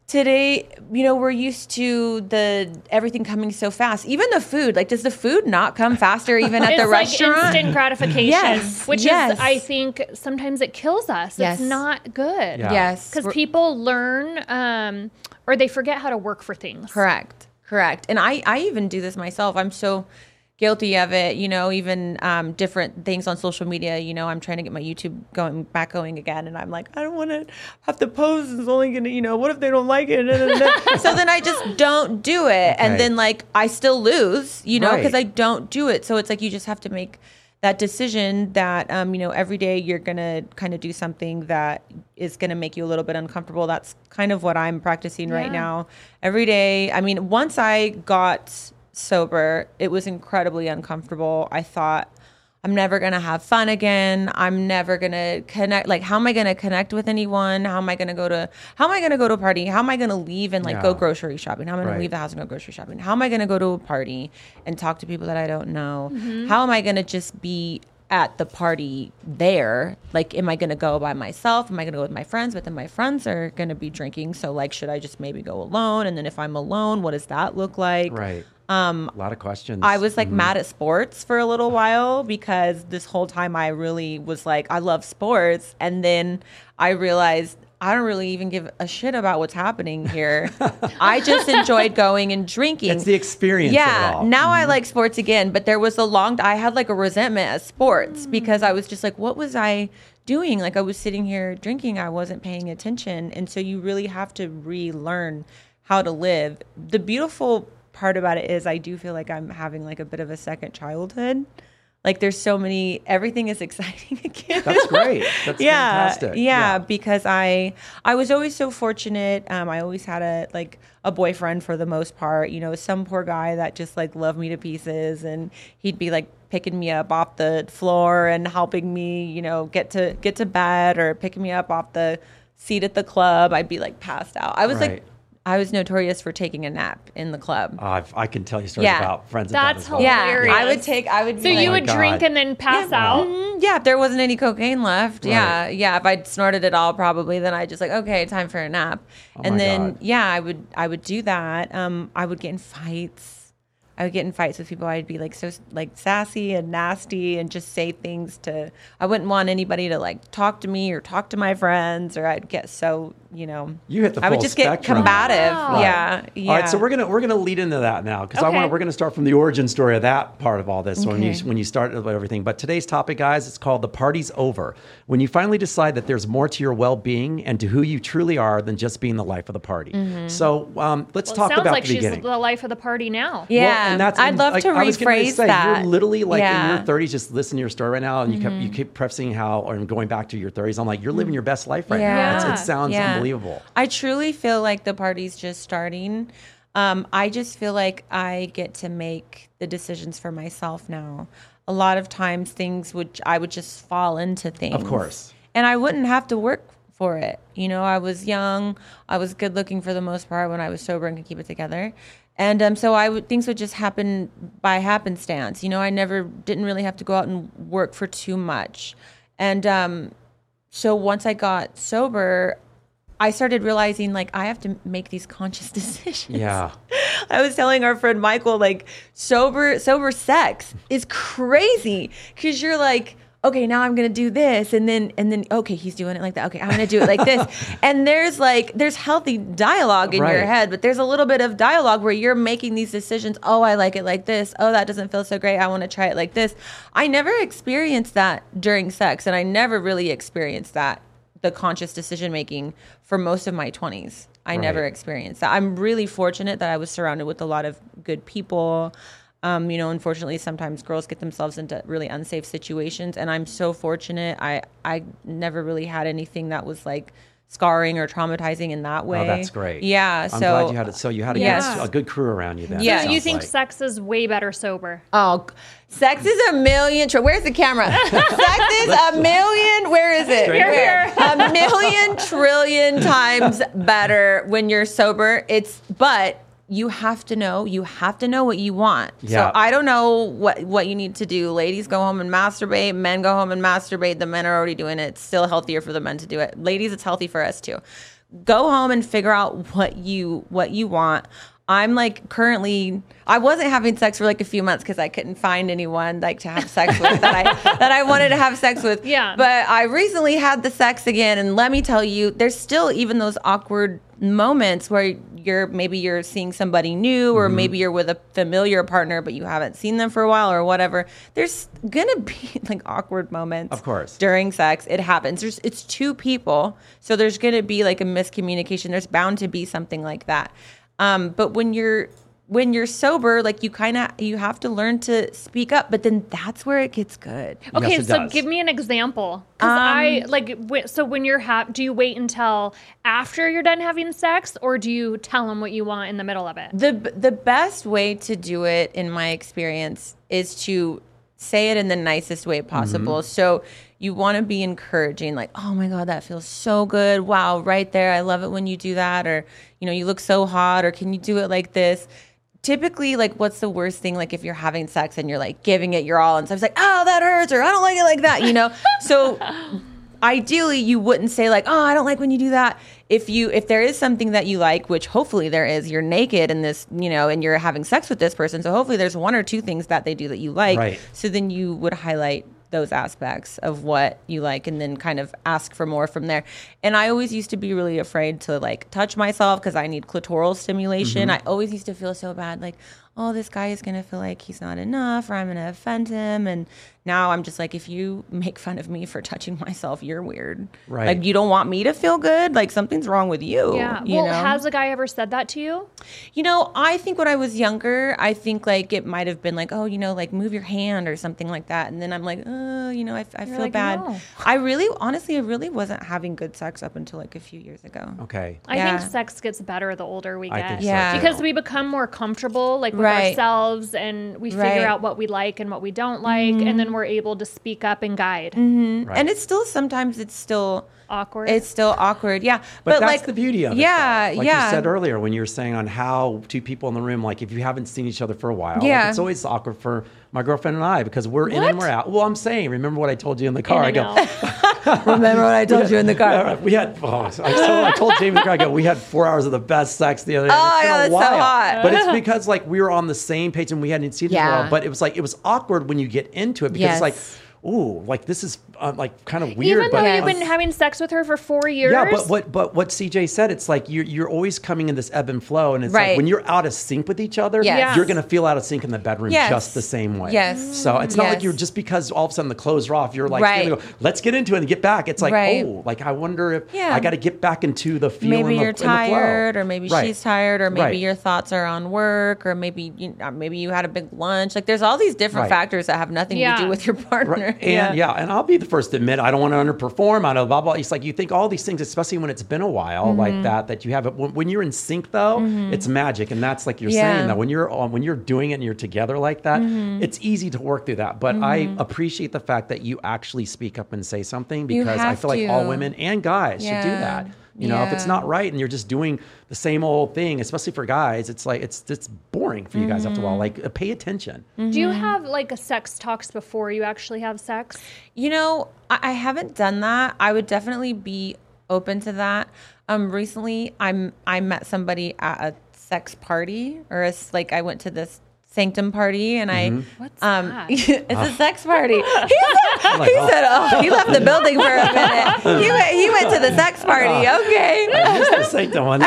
today, you know, we're used to the everything coming so fast. Even the food, like, does the food not come faster even at it's the like restaurant? instant gratification, Yes, which yes. is, I think, sometimes it kills us. Yes. It's not good. Yeah. Yes. Because We're- people learn um, or they forget how to work for things. Correct. Correct. And I, I even do this myself. I'm so guilty of it, you know, even um, different things on social media. You know, I'm trying to get my YouTube going back going again. And I'm like, I don't want to have to post. It's only going to, you know, what if they don't like it? So then I just don't do it. Okay. And then like I still lose, you know, because Right. I don't do it. So it's like you just have to make that decision that, um, you know, every day you're going to kind of do something that is going to make you a little bit uncomfortable. That's kind of what I'm practicing right Yeah. now. Every day. I mean, once I got sober, it was incredibly uncomfortable. I thought, I'm never going to have fun again. I'm never going to connect. Like, how am I going to connect with anyone? How am I going to go to, how am I going to go to a party? How am I going to leave and like go Yeah. grocery shopping? How am I going Right. to leave the house and go grocery shopping? How am I going to go to a party and talk to people that I don't know? How am I going to just be at the party there? Like, am I going to go by myself? Am I going to go with my friends? But then my friends are going to be drinking. So like, should I just maybe go alone? And then if I'm alone, what does that look like? Right. Um, a lot of questions. I was like mad at sports for a little while because this whole time I really was like, I love sports. And then I realized I don't really even give a shit about what's happening here. I just enjoyed going and drinking. It's the experience of it Yeah. all. Now I like sports again, but there was a long, I had like a resentment at sports because I was just like, what was I doing? Like I was sitting here drinking. I wasn't paying attention. And so you really have to relearn how to live. The beautiful part about it is I do feel like I'm having like a bit of a second childhood. Like there's so many, everything is exciting again. That's great. That's yeah, fantastic. Yeah, because I I was always so fortunate. Um, I always had a like a boyfriend for the most part. You know, some poor guy that just like loved me to pieces, and he'd be like picking me up off the floor and helping me, you know, get to get to bed, or picking me up off the seat at the club. I'd be like passed out. I was Right. like. I was notorious for taking a nap in the club. Uh, I've, I can tell you stories Yeah. about friends. That's of that as well. hilarious. Yeah, I would take. I would. So be you like, would my drink God. and then pass Yeah. out? Mm, yeah, if there wasn't any cocaine left. Yeah, Right. yeah. If I'd snorted it all, probably then I'd just like, okay, time for a nap. Oh and my then God. yeah, I would I would do that. Um, I would get in fights. I would get in fights with people. I'd be like so like sassy and nasty and just say things to. I wouldn't want anybody to like talk to me or talk to my friends, or I'd get so you know. You hit the I would full just spectrum. get combative. Wow. Yeah, yeah. All right, so we're gonna we're gonna lead into that now because I Okay. want we're gonna start from the origin story of that part of all this when you Okay. when you start with everything. But today's topic, guys, it's called "The Party's Over." When you finally decide that there's more to your well-being and to who you truly are than just being the life of the party. So um, let's Well, it talk sounds about like the she's beginning. the life of the party now. Yeah, Well, and that's, I'd and, love like, to I was getting ready to rephrase say, that. You're literally like Yeah. in your thirties, just listening to your story right now, and you kept you keep prefacing how, or going back to your thirties. I'm like, you're living your best life right now. Yeah. It's, it sounds Yeah. unbelievable. I truly feel like the party's just starting. Um, I just feel like I get to make the decisions for myself now. A lot of times things would, I would just fall into things. Of course. And I wouldn't have to work for it. You know, I was young. I was good looking for the most part when I was sober and could keep it together. And um, so I would, things would just happen by happenstance. You know, I never, didn't really have to go out and work for too much. And um, so once I got sober, I started realizing like I have to make these conscious decisions. Yeah. I was telling our friend Michael, like sober, sober sex is crazy because you're like, okay, now I'm going to do this. And then, and then, okay, he's doing it like that. Okay, I'm going to do it like this. And there's like, there's healthy dialogue in Right. your head, but there's a little bit of dialogue where you're making these decisions. Oh, I like it like this. Oh, that doesn't feel so great. I want to try it like this. I never experienced that during sex. And I never really experienced that, the conscious decision making for most of my twenties. I Right. never experienced that. I'm really fortunate that I was surrounded with a lot of good people. Um, you know, unfortunately, sometimes girls get themselves into really unsafe situations, and I'm so fortunate. I I never really had anything that was like scarring or traumatizing in that way. Oh, that's great. Yeah. I'm so glad you had it. So you had a, Yes. good, a good crew around you then. Yeah. it So you sounds think like. sex is way better sober? Oh, sex is a million. Tr- Where's the camera? Sex is a million. Where is it? Straight Where? here. A million trillion times better when you're sober. It's but you have to know. You have to know what you want. Yeah. So I don't know what what you need to do. Ladies go home and masturbate. Men go home and masturbate. The men are already doing it. It's still healthier for the men to do it. Ladies, it's healthy for us too. go home and figure out what you what you want. I'm like currently, I wasn't having sex for like a few months because I couldn't find anyone like to have sex with that I that I wanted to have sex with. Yeah. But I recently had the sex again, and let me tell you, there's still even those awkward moments where you're maybe you're seeing somebody new, or mm-hmm. maybe you're with a familiar partner but you haven't seen them for a while or whatever. There's gonna be like awkward moments, of course, during sex. It happens. There's it's two people, so there's gonna be like a miscommunication. There's bound to be something like that. Um, but when you're when you're sober, like you kind of you have to learn to speak up. But then that's where it gets good. Okay, yes, it so does. give me an example. Because Um, I like w- so when you're ha- do you wait until after you're done having sex, or do you tell them what you want in the middle of it? The the best way to do it, in my experience, is to say it in the nicest way possible. Mm-hmm. So you want to be encouraging, like, oh my God, that feels so good. Wow, right there. I love it when you do that. Or, you know, you look so hot, or can you do it like this? Typically, like, what's the worst thing? Like if you're having sex and you're like giving it your all, and someone's like, oh, that hurts, or I don't like it like that, you know? So ideally you wouldn't say like, oh, I don't like when you do that. If you, if there is something that you like, which hopefully there is, you're naked in this, you know, and you're having sex with this person. So hopefully there's one or two things that they do that you like. Right. So then you would highlight those aspects of what you like, and then kind of ask for more from there. And I always used to be really afraid to like touch myself because I need clitoral stimulation. Mm-hmm. I always used to feel so bad, like, oh, this guy is going to feel like he's not enough, or I'm going to offend him. And now I'm just like, if you make fun of me for touching myself, you're weird. Right. Like, you don't want me to feel good? Like, something's wrong with you. Yeah. You Well, know? has a guy ever said that to you? You know, I think when I was younger, I think like it might have been like, oh, you know, like move your hand or something like that. And then I'm like, oh, you know, I, I feel like, bad. no. I really, honestly, I really wasn't having good sex up until like a few years ago. Okay. I Yeah. think sex gets better the older we I get. think Yeah. so too. Because we become more comfortable, like with Right. ourselves, and we figure Right. out what we like and what we don't like, and then we're able to speak up and guide. Mm-hmm. Right. And it's still, sometimes it's still, Awkward. it's still awkward. Yeah. But, that's like, the beauty of it. Yeah. though. Like yeah. you said earlier, when you were saying on how two people in the room, like if you haven't seen each other for a while, like, Yeah. it's always awkward for my girlfriend and I because we're in What? and we're out. Well, I'm saying, remember what I told you in the car? I In go, and out. Remember what I told you in the car? Yeah, we had, oh, I, told, I told Jamie in the car, I go, we had four hours of the best sex the other day. Oh, It's been yeah, a that's so while. hot. But it's because like we were on the same page and we hadn't seen each other for a Yeah. while. But it was like, it was awkward when you get into it because Yes. it's like, ooh, like this is uh, like kind of weird. Even though but you've been having sex with her for four years. yeah, but what but what C J said, it's like you're you're always coming in this ebb and flow, and it's Right. like when you're out of sync with each other, Yes. you're gonna feel out of sync in the bedroom Yes. just the same way. Yes. So it's not like Yes. you're just because all of a sudden the clothes are off, you're like, Right. gonna go, let's get into it and get back. It's like, Right. oh, like I wonder if Yeah. I got to get back into the feel. Maybe and the, you're and the flow. tired, or maybe Right. she's tired, or maybe Right. your thoughts are on work, or maybe you, uh, maybe you had a big lunch. Like there's all these different Right. factors that have nothing Yeah. to do with your partner. Right. And yeah. and I'll be the first to admit I don't want to underperform. I know blah blah. It's like you think all these things, especially when it's been a while Mm-hmm. like that, that you have it. When, when you're in sync though, it's magic, and that's like you're Yeah. saying that when you're on, when you're doing it and you're together like that, Mm-hmm. it's easy to work through that. But I appreciate the fact that you actually speak up and say something You because I have feel like all to. women and guys should do Yeah. that. You know, if it's Yeah. not right and you're just doing the same old thing, especially for guys, it's like it's it's boring for you guys after a while. Like, uh, pay attention. Do you have like a sex talks before you actually have sex? You know, I, I haven't done that. I would definitely be open to that. Um, recently, I'm I met somebody at a sex party, or a, s- like I went to this Sanctum party, and I What's um that? it's a sex party. He said, like, he oh. said, oh, he left the building for a minute. He went, he went to the sex party. Okay. I missed the Sanctum one.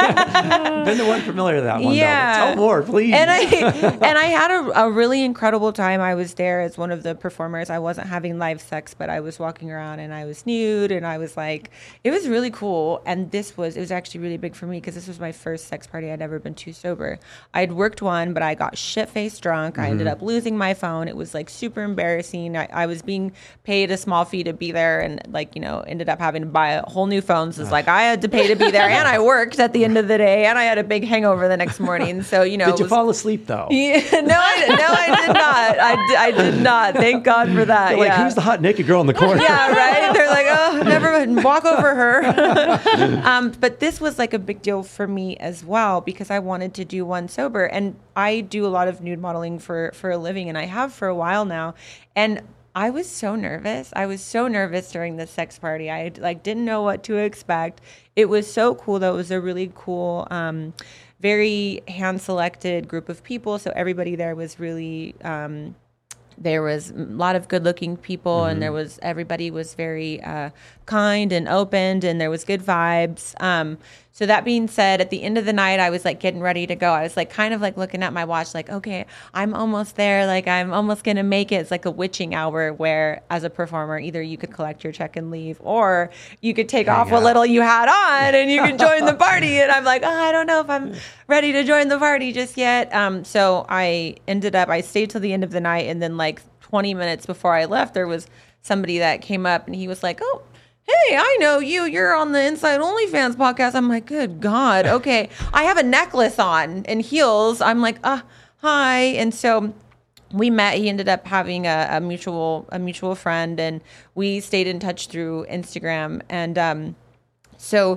Been the one familiar to that one. Yeah. Though. Tell more, please. And I and I had a, a really incredible time. I was there as one of the performers. I wasn't having live sex, but I was walking around and I was nude, and I was like, it was really cool. And this was, it was actually really big for me because this was my first sex party I'd ever been to sober. I'd worked one, but I got shit-faced drunk. I ended up losing my phone. It was like super embarrassing. I, I was being paid a small fee to be there, and like, you know, ended up having to buy a whole new phone. So it's like I had to pay to be there, and I worked at the end of the day, and I had a big hangover the next morning. So, you know, Did it you was- fall asleep though? Yeah, no, I, no, I did not. I, di- I did not. Thank God for that. They're like, yeah. who's the hot naked girl in the corner? Yeah, right. They're like, oh, never mind. Walk over her. um, but this was like a big deal for me as well because I wanted to do one sober, and I do a lot of nude modeling for for a living, and I have for a while now. And I was so nervous. I was so nervous during the sex party. I like didn't know what to expect. It was so cool though. It was a really cool, um, very hand selected group of people. So everybody there was really, um, there was a lot of good looking people mm-hmm. and there was, everybody was very uh, kind and open and there was good vibes. Um, so that being said, at the end of the night, I was like getting ready to go. I was like kind of like looking at my watch, like, okay, I'm almost there. Like I'm almost going to make it. It's like a witching hour where as a performer, either you could collect your check and leave or you could take Hang off out. what little you had on and you can join the party. And I'm like, oh, I don't know if I'm ready to join the party just yet. Um, so I ended up, I stayed till the end of the night and then like twenty minutes before I left, there was somebody that came up and he was like, oh, hey, I know you. You're on the Inside OnlyFans podcast. I'm like, good God. Okay. I have a necklace on and heels. I'm like, uh, hi. And so we met. He ended up having a, a mutual a mutual friend and we stayed in touch through Instagram. And um, so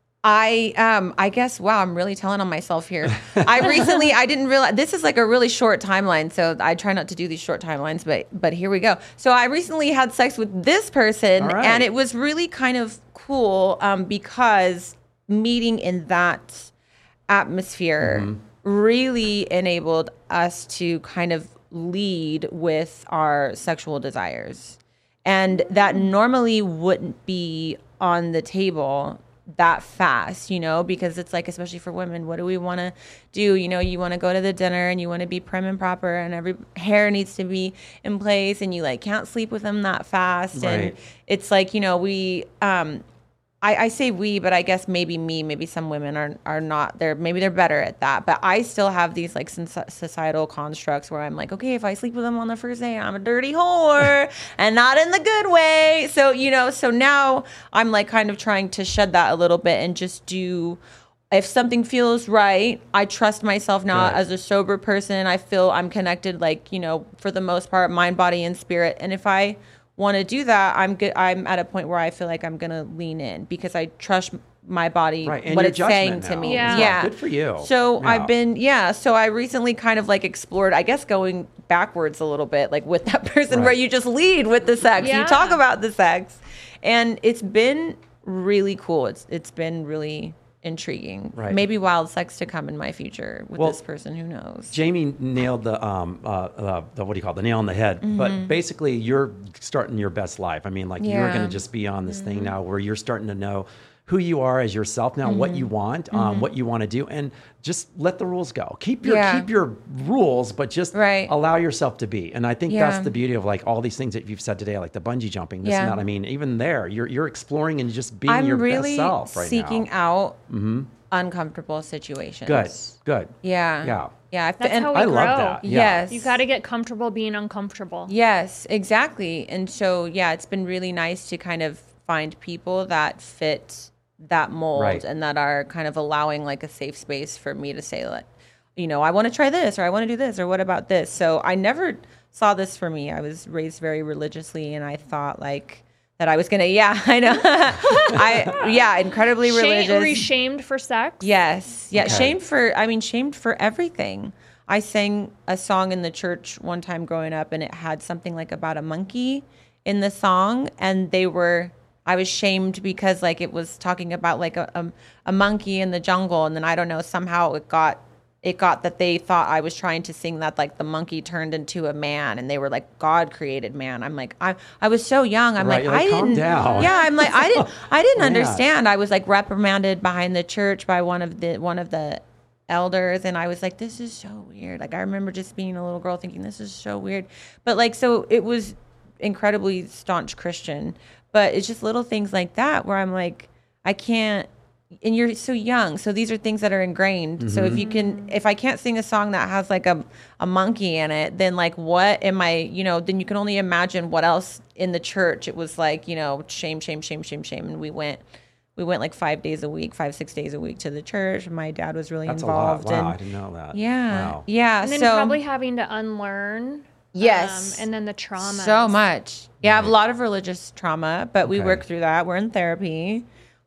I um I guess wow I'm really telling on myself here. I recently I didn't realize this is like a really short timeline, so I try not to do these short timelines, but but here we go. So I recently had sex with this person, right. and it was really kind of cool um, because meeting in that atmosphere mm-hmm. really enabled us to kind of lead with our sexual desires, and that normally wouldn't be on the table that fast, you know, because it's like, especially for women, what do we want to do? You know, you want to go to the dinner and you want to be prim and proper and every hair needs to be in place and you like can't sleep with them that fast. Right. And it's like, you know, we, um, I, I say we, but I guess maybe me, maybe some women are are not there. Maybe they're better at that. But I still have these like societal constructs where I'm like, okay, if I sleep with them on the first day, I'm a dirty whore and not in the good way. So, you know, so now I'm like kind of trying to shed that a little bit and just do, if something feels right, I trust myself now Good. As a sober person. I feel I'm connected, like, you know, for the most part, mind, body, and spirit. And if I want to do that, I'm good. I'm at a point where I feel like I'm gonna lean in because I trust my body, right. and what your it's saying judgment to now me. Yeah. as well. yeah, Good for you. So Yeah. I've been, yeah. So I recently kind of like explored, I guess, going backwards a little bit, like with that person Right. where you just lead with the sex, Yeah. you talk about the sex, and it's been really cool. It's it's been really intriguing. Right. Maybe wild sex to come in my future with Well, this person. Who knows? Jamie nailed the um uh, uh the what do you call it, the nail on the head. Mm-hmm. But basically, you're starting your best life. I mean, like you're Yeah. going to just be on this Mm-hmm. thing now where you're starting to know who you are as yourself now, what you want, um, what you want to do, and just let the rules go. Keep your Yeah. keep your rules, but just Right. allow yourself to be. And I think Yeah. that's the beauty of like all these things that you've said today, like the bungee jumping, this Yeah. and that. I mean, even there, you're you're exploring and just being I'm your really best self right seeking now. out uncomfortable situations. Good, good. Yeah. Yeah. Yeah. I- That's and- how we I grow. love that. Yeah. Yes. You got to get comfortable being uncomfortable. Yes, exactly. And so, yeah, it's been really nice to kind of find people that fit that mold Right. and that are kind of allowing like a safe space for me to say, like, you know, I want to try this or I want to do this or what about this? So I never saw this for me. I was raised very religiously and I thought like that I was going to, yeah, I know. I, yeah, incredibly Shame, religious. were you shamed for sex? Yes. Yeah. Okay. Shamed for, I mean, shamed for everything. I sang a song in the church one time growing up and it had something like about a monkey in the song. And they were, I was shamed because like it was talking about like a, a, a monkey in the jungle. And then I don't know, somehow it got, it got that they thought I was trying to sing that like the monkey turned into a man and they were like, God created man. I'm like, I, I was so young. I'm Right, like, you're like, I calm didn't, down. yeah, I'm like, I didn't, I didn't Yeah. understand. I was like reprimanded behind the church by one of the, one of the elders. And I was like, this is so weird. Like, I remember just being a little girl thinking this is so weird, but like, so it was incredibly staunch Christian, but it's just little things like that where I'm like, I can't, and you're so young. So these are things that are ingrained. So if you can, if I can't sing a song that has like a, a monkey in it, then like, what am I, you know, then you can only imagine what else in the church. It was like, you know, shame, shame, shame, shame, shame. And we went, we went like five days a week, five, six days a week to the church. My dad was really That's involved. a lot. Wow, and I didn't know that. yeah, Wow. yeah. And then so probably having to unlearn. Yes. Um, and then the trauma. so much. Yeah, I have a lot of religious trauma, but we Okay. work through that. We're in therapy.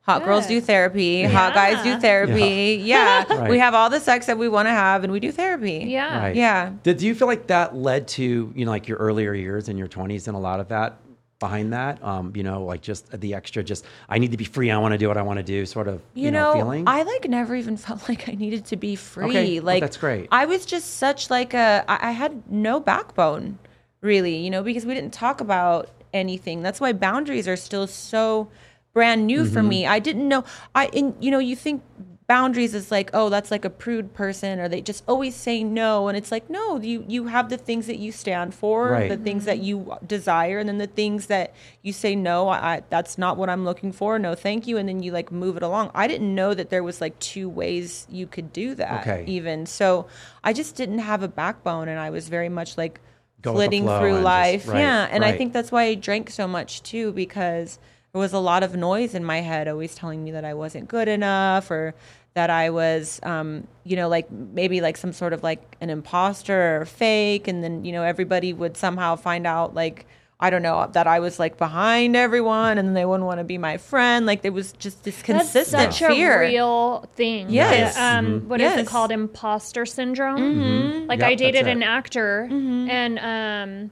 Hot girls do therapy. Hot guys do Yeah. therapy. Yeah. Right. We have all the sex that we want to have and we do therapy. Yeah. Right. Yeah. Did you feel like that led to, you know, like your earlier years in your twenties and a lot of that behind that? Um, you know, like just the extra, just, I need to be free. I want to do what I want to do sort of, you, You know, know, feeling? I like never even felt like I needed to be free. Okay, well, like that's great. I was just such like a, I I had no backbone really, you know, because we didn't talk about anything. That's why boundaries are still so brand new Mm-hmm. for me. I didn't know, I, in, you know, you think boundaries is like, oh, that's like a prude person, or they just always say no. And it's like, no, you, you have the things that you stand for, Right. the things that you desire. And then the things that you say, no, I, I, that's not what I'm looking for. No, thank you. And then you like move it along. I didn't know that there was like two ways you could do that Okay. even. So I just didn't have a backbone. And I was very much like Go with the flitting flow through and just- life. right, yeah. And I right. think that's why I drank so much too, because there was a lot of noise in my head always telling me that I wasn't good enough, or that I was, um, you know, like maybe like some sort of like an imposter or fake. And then, you know, everybody would somehow find out like, I don't know, that I was like behind everyone, and then they wouldn't want to be my friend. Like there was just this That's consistent such fear. a real thing. Yes. The, um, what is Yes. it called? Imposter syndrome. Mm-hmm. Like Yep, I dated that's it. an actor, and um,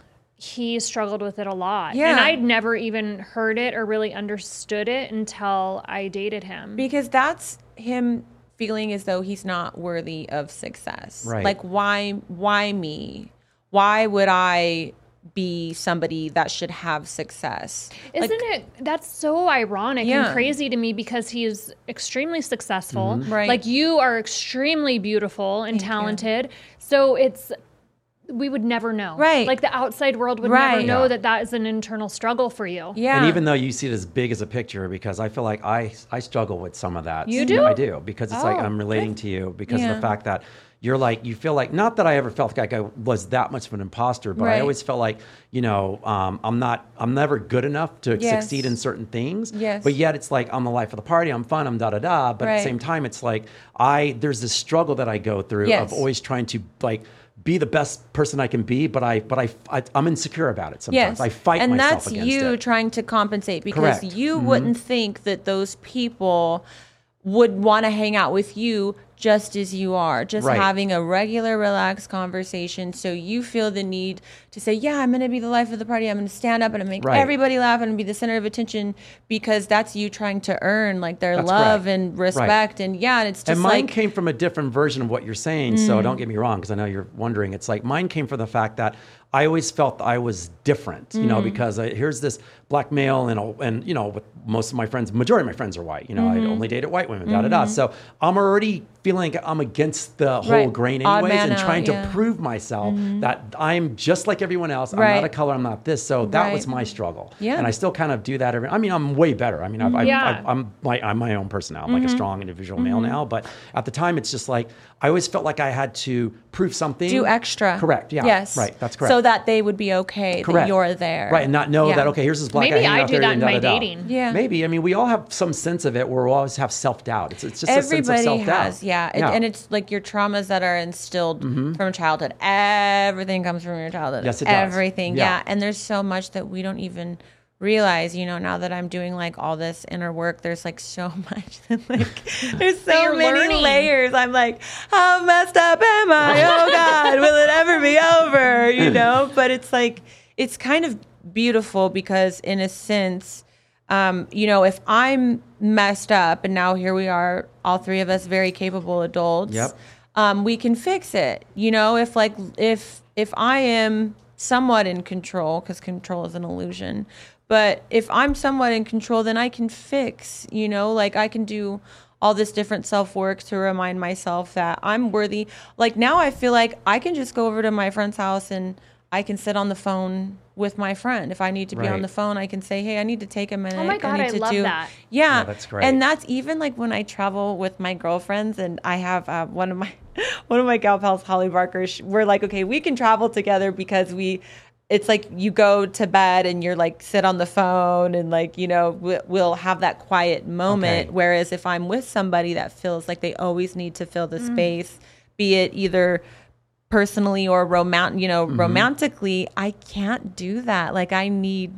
he struggled with it a lot. Yeah. And I'd never even heard it or really understood it until I dated him. Because that's him feeling as though he's not worthy of success. Right. Like why why me? Why would I be somebody that should have success? Isn't it? That's so ironic Yeah. and crazy to me, because he is extremely successful. Right. Like you are extremely beautiful and talented. So it's, we would never know. Right. Like the outside world would never Right. know Yeah. that that is an internal struggle for you. Yeah. And even though you see it as big as a picture, because I feel like I I struggle with some of that. You do? I do, because it's like Oh, I'm relating to you because of Yeah. the fact that you're like, you feel like, not that I ever felt like I was that much of an imposter, but I Right. always felt like, you know, um, I'm not, I'm never good enough to Yes. succeed in certain things. Yes. But yet it's like, I'm the life of the party, I'm fun, I'm da da da. But at Right. the same time, it's like, I, there's this struggle that I go through Yes. of always trying to like, be the best person I can be, but I, but I, I I'm insecure about it sometimes. Yes. I fight and myself that's against you it. trying to compensate, because Correct. you Mhm. wouldn't think that those people would want to hang out with you just as you are, just Right. having a regular, relaxed conversation. So you feel the need to say, yeah, I'm going to be the life of the party. I'm going to stand up and make Right. everybody laugh and be the center of attention, because that's you trying to earn like their That's love correct. and respect. And yeah, and it's just And mine like, Mm. came from a different version of what you're saying. So don't get me wrong, because I know you're wondering. It's like mine came from the fact that I always felt I was different, you know, Mm. because I, here's this black male, and a- and you know, with most of my friends, majority of my friends are white. You know, Mm-hmm. I only dated white women. Da da da. So I'm already feeling like I'm against the whole Right. grain, Odd anyways, man and out, trying yeah. to prove myself that I'm just like everyone else. I'm Right. not a color. I'm not this. So that Right. was my struggle. Yeah. And I still kind of do that every. I mean, I'm way better. I mean, I've, I've, Yeah. I've, I'm my I'm my own person now. I'm like a strong individual male now. But at the time, it's just like I always felt like I had to prove something. do extra. Correct. Yeah. Yes. Right. That's correct. So that they would be okay that Correct. you're there. Right, and not know Yeah. that, okay, here's this black Maybe guy hanging I out do there that and in my da-da-da. dating. Yeah. Maybe. I mean, we all have some sense of it where we always have self-doubt. It's, it's just a sense of Everybody self-doubt. has, yeah. It- and it's like your traumas that are instilled from childhood. Everything comes from your childhood. Yes, it does. Everything, Yeah. yeah. And there's so much that we don't even realize, you know, now that I'm doing like all this inner work, there's like so much that like there's so you're many learning. layers. I'm like, how messed up am I? Oh God, will it ever be over? You know? But it's like it's kind of beautiful because in a sense, um, you know, if I'm messed up and now here we are, all three of us very capable adults, Yep. um, we can fix it. You know, if like if if I am somewhat in control, because control is an illusion, but if I'm somewhat in control, then I can fix, you know, like I can do all this different self work to remind myself that I'm worthy. Like now I feel like I can just go over to my friend's house and I can sit on the phone with my friend. If I need to be on Right. the phone, I can say, hey, I need to take a minute. Oh my God, need I to love do... that. Yeah. Yeah, that's great. And that's even like when I travel with my girlfriends, and I have uh, one of my one of my gal pals, Holly Barker. sh- We're like, okay, we can travel together because we. It's like you go to bed and you're like sit on the phone and like, you know, we- we'll have that quiet moment. Okay. Whereas if I'm with somebody that feels like they always need to fill the Mm. space, be it either personally or romantic, you know, Mm-hmm. romantically, I can't do that. Like I need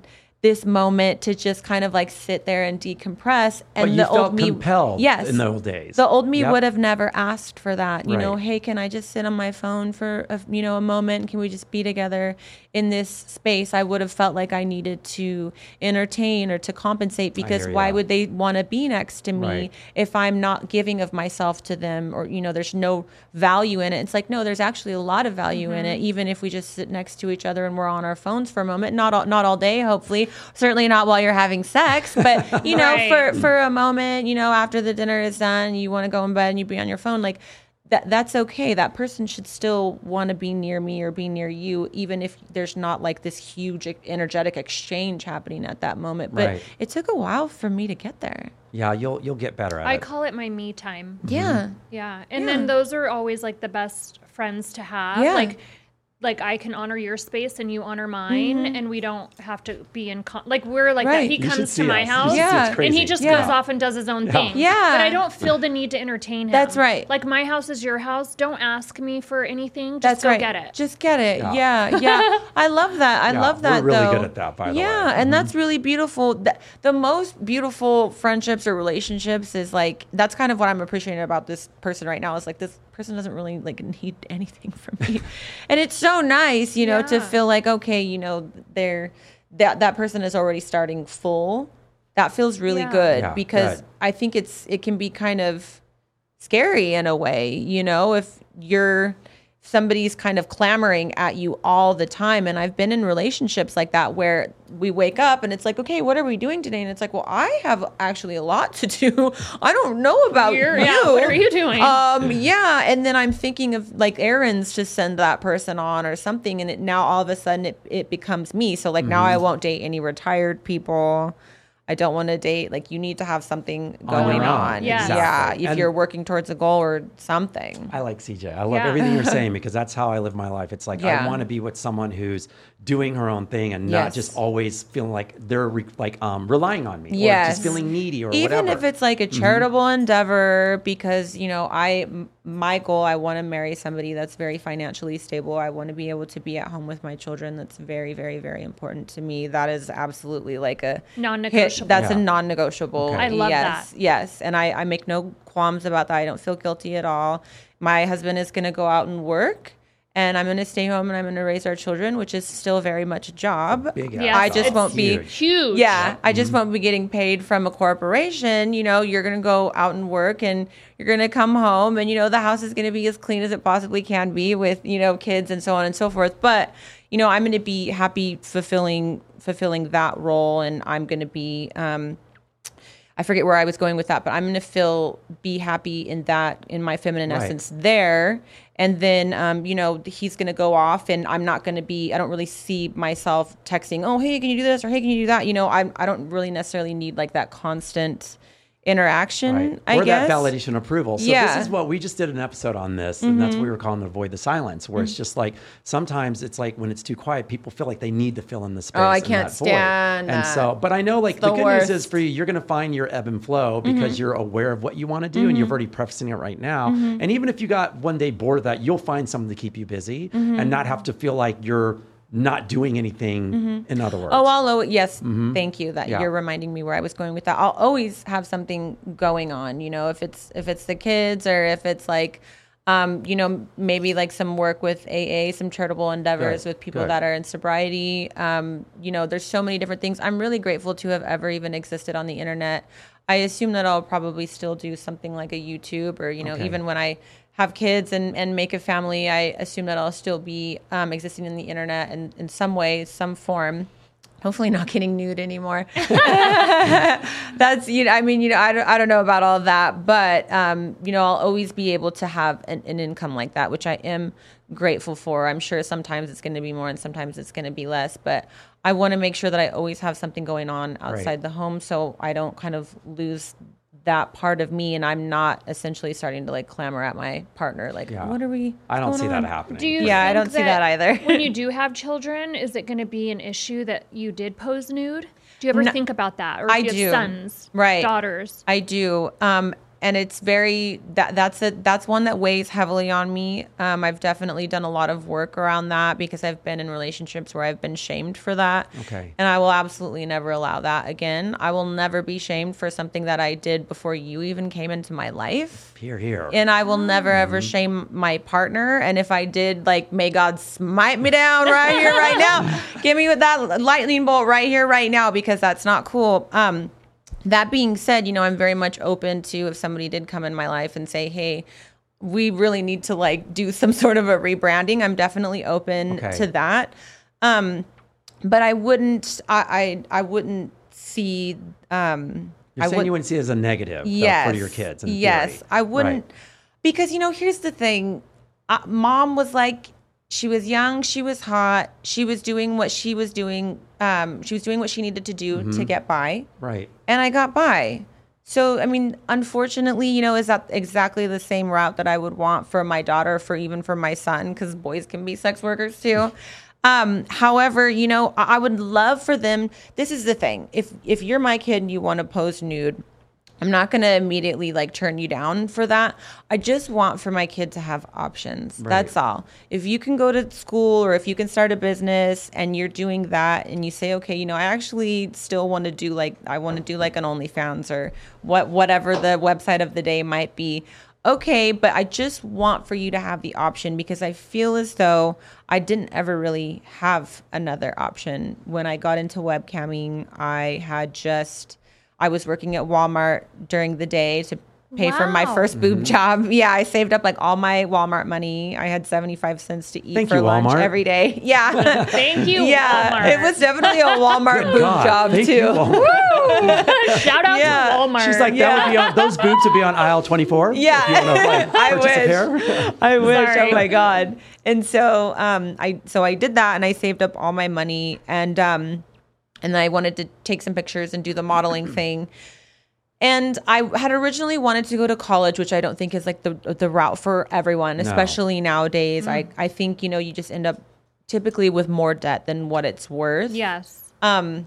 this moment to just kind of like sit there and decompress. And But you the felt old me, compelled yes, in the old days. The old me Yep. would have never asked for that. You know, Right. hey, can I just sit on my phone for a, you know a moment? Can we just be together in this space? I would have felt like I needed to entertain or to compensate because hear why ya. would they want to be next to me Right. if I'm not giving of myself to them, or you know, there's no value in it. It's like, no, there's actually a lot of value in it, even if we just sit next to each other and we're on our phones for a moment. Not all, not all day, hopefully. Certainly not while you're having sex, but you know, Right. for for a moment, you know, after the dinner is done, you want to go in bed and you be on your phone, like that. That's okay. That person should still want to be near me or be near you, even if there's not like this huge energetic exchange happening at that moment. But Right. it took a while for me to get there. Yeah, you'll you'll get better at I it. call it my me time. Yeah. Yeah. And Yeah. then those are always like the best friends to have. Yeah. Like like I can honor your space and you honor mine, and we don't have to be in con- like we're like Mm-hmm. Right. that. He You should comes see to my us. You house, should see us. Yeah. It's crazy. and he just Yeah. goes off and does his own Yeah. thing. Yeah. but I don't feel the need to entertain him. That's right. Like my house is your house. Don't ask me for anything. Just That's go right. get it. Just get it. Yeah. Yeah, yeah. I love that. I Yeah, love that. we're really though. good at that, by the yeah, way. Mm-hmm. and that's really beautiful. The, the most beautiful friendships or relationships is like that's kind of what I'm appreciating about this person right now. Is like this person doesn't really like need anything from me, and it's so nice, you know, to Yeah. feel like okay, you know, they're that that person is already starting full. That feels really Yeah. good Yeah, because good. I think it's it can be kind of scary in a way, you know, if you're somebody's kind of clamoring at you all the time. And I've been in relationships like that where we wake up and it's like, okay, what are we doing today? And it's like, well, I have actually a lot to do. I don't know about You're- you. yeah, what are you doing? Um, yeah. And then I'm thinking of like errands to send that person on or something. And it now all of a sudden it, it becomes me. So like now I won't date any retired people. I don't want to date. Like you need to have something On going your own. on. Yeah. Yeah. Exactly. If And- you're working towards a goal or something. I like C J. I love Yeah. everything you're saying because that's how I live my life. It's like Yeah. I want to be with someone who's doing her own thing and not Yes. just always feeling like they're re- like um, relying on me or Yes. just feeling needy or Even whatever. if it's like a charitable endeavor, because you know, I m- my goal, I want to marry somebody that's very financially stable. I want to be able to be at home with my children. That's very, very, very important to me. That is absolutely like a Non-negotiable. hit. That's Yeah. a non-negotiable. Okay. I love yes, that. Yes, and I, I make no qualms about that. I don't feel guilty at all. My husband is going to go out and work. And I'm going to stay home and I'm going to raise our children, which is still very much a job. Big Yes, I just it's won't be huge. Huge. yeah, I just won't be getting paid from a corporation. You know, you're going to go out and work and you're going to come home and, you know, the house is going to be as clean as it possibly can be with, you know, kids and so on and so forth. But, you know, I'm going to be happy fulfilling, fulfilling that role. And I'm going to be, um, I forget where I was going with that, but I'm going to feel, be happy in that, in my feminine Right. essence there. And then, um, you know, he's going to go off and I'm not going to be, I don't really see myself texting, oh, hey, can you do this? Or hey, can you do that? You know, I I don't really necessarily need like that constant interaction, Right. I or guess. that validation approval. So Yeah. this is what we just did an episode on this, and that's what Mm-hmm. we were calling avoid the silence, where it's just like sometimes it's like when it's too quiet, people feel like they need to fill in the space. Oh, I and can't that void. stand And that. so, but I know like the, the good worst. news is for you, you're going to find your ebb and flow because you're aware of what you want to do, and you're already prefacing it right now. And even if you got one day bored of that, you'll find something to keep you busy and not have to feel like you're not doing anything. In other words, Oh, I'll always, yes, thank you that Yeah. you're reminding me where I was going with that. I'll always have something going on, you know, if it's if it's the kids or if it's like um, you know, maybe like some work with A A, some charitable endeavors Good, with people good. that are in sobriety. Um, you know, there's so many different things. I'm really grateful to have ever even existed on the internet. I assume that I'll probably still do something like a YouTube or, you know, Okay. even when I have kids and, and make a family, I assume that I'll still be um, existing in the internet in, in some way, some form. Hopefully not getting nude anymore. That's, you know, I mean, you know, I don't, I don't know about all that, but, um, you know, I'll always be able to have an, an income like that, which I am grateful for. I'm sure sometimes it's going to be more and sometimes it's going to be less, but I want to make sure that I always have something going on outside Right. the home so I don't kind of lose that part of me and I'm not essentially starting to like clamor at my partner. Like, Yeah. what are we? I don't what's see going that on? happening. Do you Yeah, I think don't see that either. when you do have children, is it going to be an issue that you did pose nude? Do you ever No, think about that? Or I if you do. have sons, Right. daughters? I do. Um, and it's very that that's a that's one that weighs heavily on me. Um, I've definitely done a lot of work around that because I've been in relationships where I've been shamed for that. Okay. And I will absolutely never allow that again. I will never be shamed for something that I did before you even came into my life. Here, here. And I will never ever shame my partner. And if I did, like, may God smite me down right here, right now. Give me with that lightning bolt right here, right now, because that's not cool. Um, that being said, you know, I'm very much open to if somebody did come in my life and say, hey, we really need to like do some sort of a rebranding. I'm definitely open Okay. to that. Um, but I wouldn't, I, I, I wouldn't see, um, You're I saying would, you wouldn't see it as a negative though, yes, for your kids. In yes, theory. I wouldn't, Right. because, you know, here's the thing. Uh, Mom was like, she was young, she was hot, she was doing what she was doing. Um, she was doing what she needed to do Mm-hmm. to get by. Right. And I got by. So, I mean, unfortunately, you know, is that exactly the same route that I would want for my daughter, for even for my son, because boys can be sex workers too. Um, however, you know, I, I would love for them. This is the thing. If if you're my kid and you want to post nude, I'm not going to immediately like turn you down for that. I just want for my kid to have options. Right. That's all. If you can go to school or if you can start a business and you're doing that and you say, okay, you know, I actually still want to do like, I want to do like an OnlyFans or what, whatever the website of the day might be. Okay, but I just want for you to have the option because I feel as though I didn't ever really have another option. When I got into webcamming, I had just... I was working at Walmart during the day to pay for my Wow. first boob Mm-hmm. job. Yeah, I saved up like all my Walmart money. I had seventy-five cents to eat Thank for you, lunch Walmart. every day. Yeah. Thank you, yeah. Walmart. It was definitely a Walmart Good boob God. job Thank too. you, Walmart. Shout out Yeah. to Walmart. She's like, that would be on, those boobs would be on aisle twenty-four. Yeah. If you wanna, like, I purchase a wish. pair. I wish. Sorry. Oh my God. And so um I so I did that and I saved up all my money and um and I wanted to take some pictures and do the modeling thing. And I had originally wanted to go to college, which I don't think is like the the route for everyone, especially nowadays. I, I think, you know, you just end up typically with more debt than what it's worth. Yes. Um,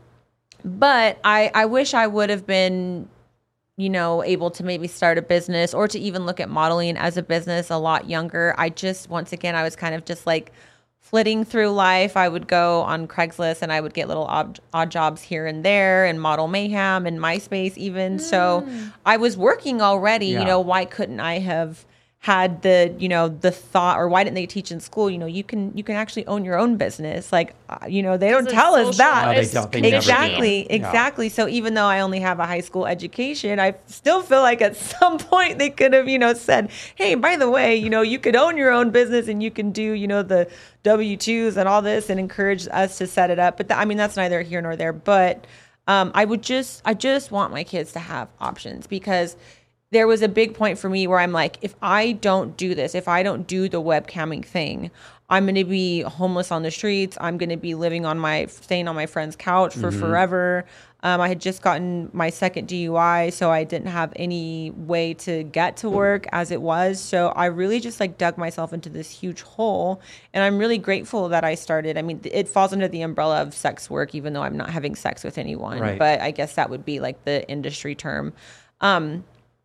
but I, I wish I would have been, you know, able to maybe start a business or to even look at modeling as a business a lot younger. I just, once again, I was kind of just like flitting through life. I would go on Craigslist and I would get little odd, odd jobs here and there and Model Mayhem and MySpace even. So I was working already, Yeah. you know, why couldn't I have had the, you know, the thought, or why didn't they teach in school, you know, you can, you can actually own your own business. Like, uh, you know, they don't It's tell us that. No, they don't. They never do. Exactly, Yeah. exactly. So even though I only have a high school education, I still feel like at some point they could have, you know, said, hey, by the way, you know, you could own your own business and you can do, you know, the W two's and all this and encourage us to set it up. But th- I mean, that's neither here nor there. But um, I would just, I just want my kids to have options because there was a big point for me where I'm like, if I don't do this, if I don't do the webcamming thing, I'm going to be homeless on the streets. I'm going to be living on my, staying on my friend's couch for Mm-hmm. forever. Um, I had just gotten my second D U I, so I didn't have any way to get to work as it was. So I really just like dug myself into this huge hole. And I'm really grateful that I started. I mean, it falls under the umbrella of sex work, even though I'm not having sex with anyone. Right. But I guess that would be like the industry term. Um,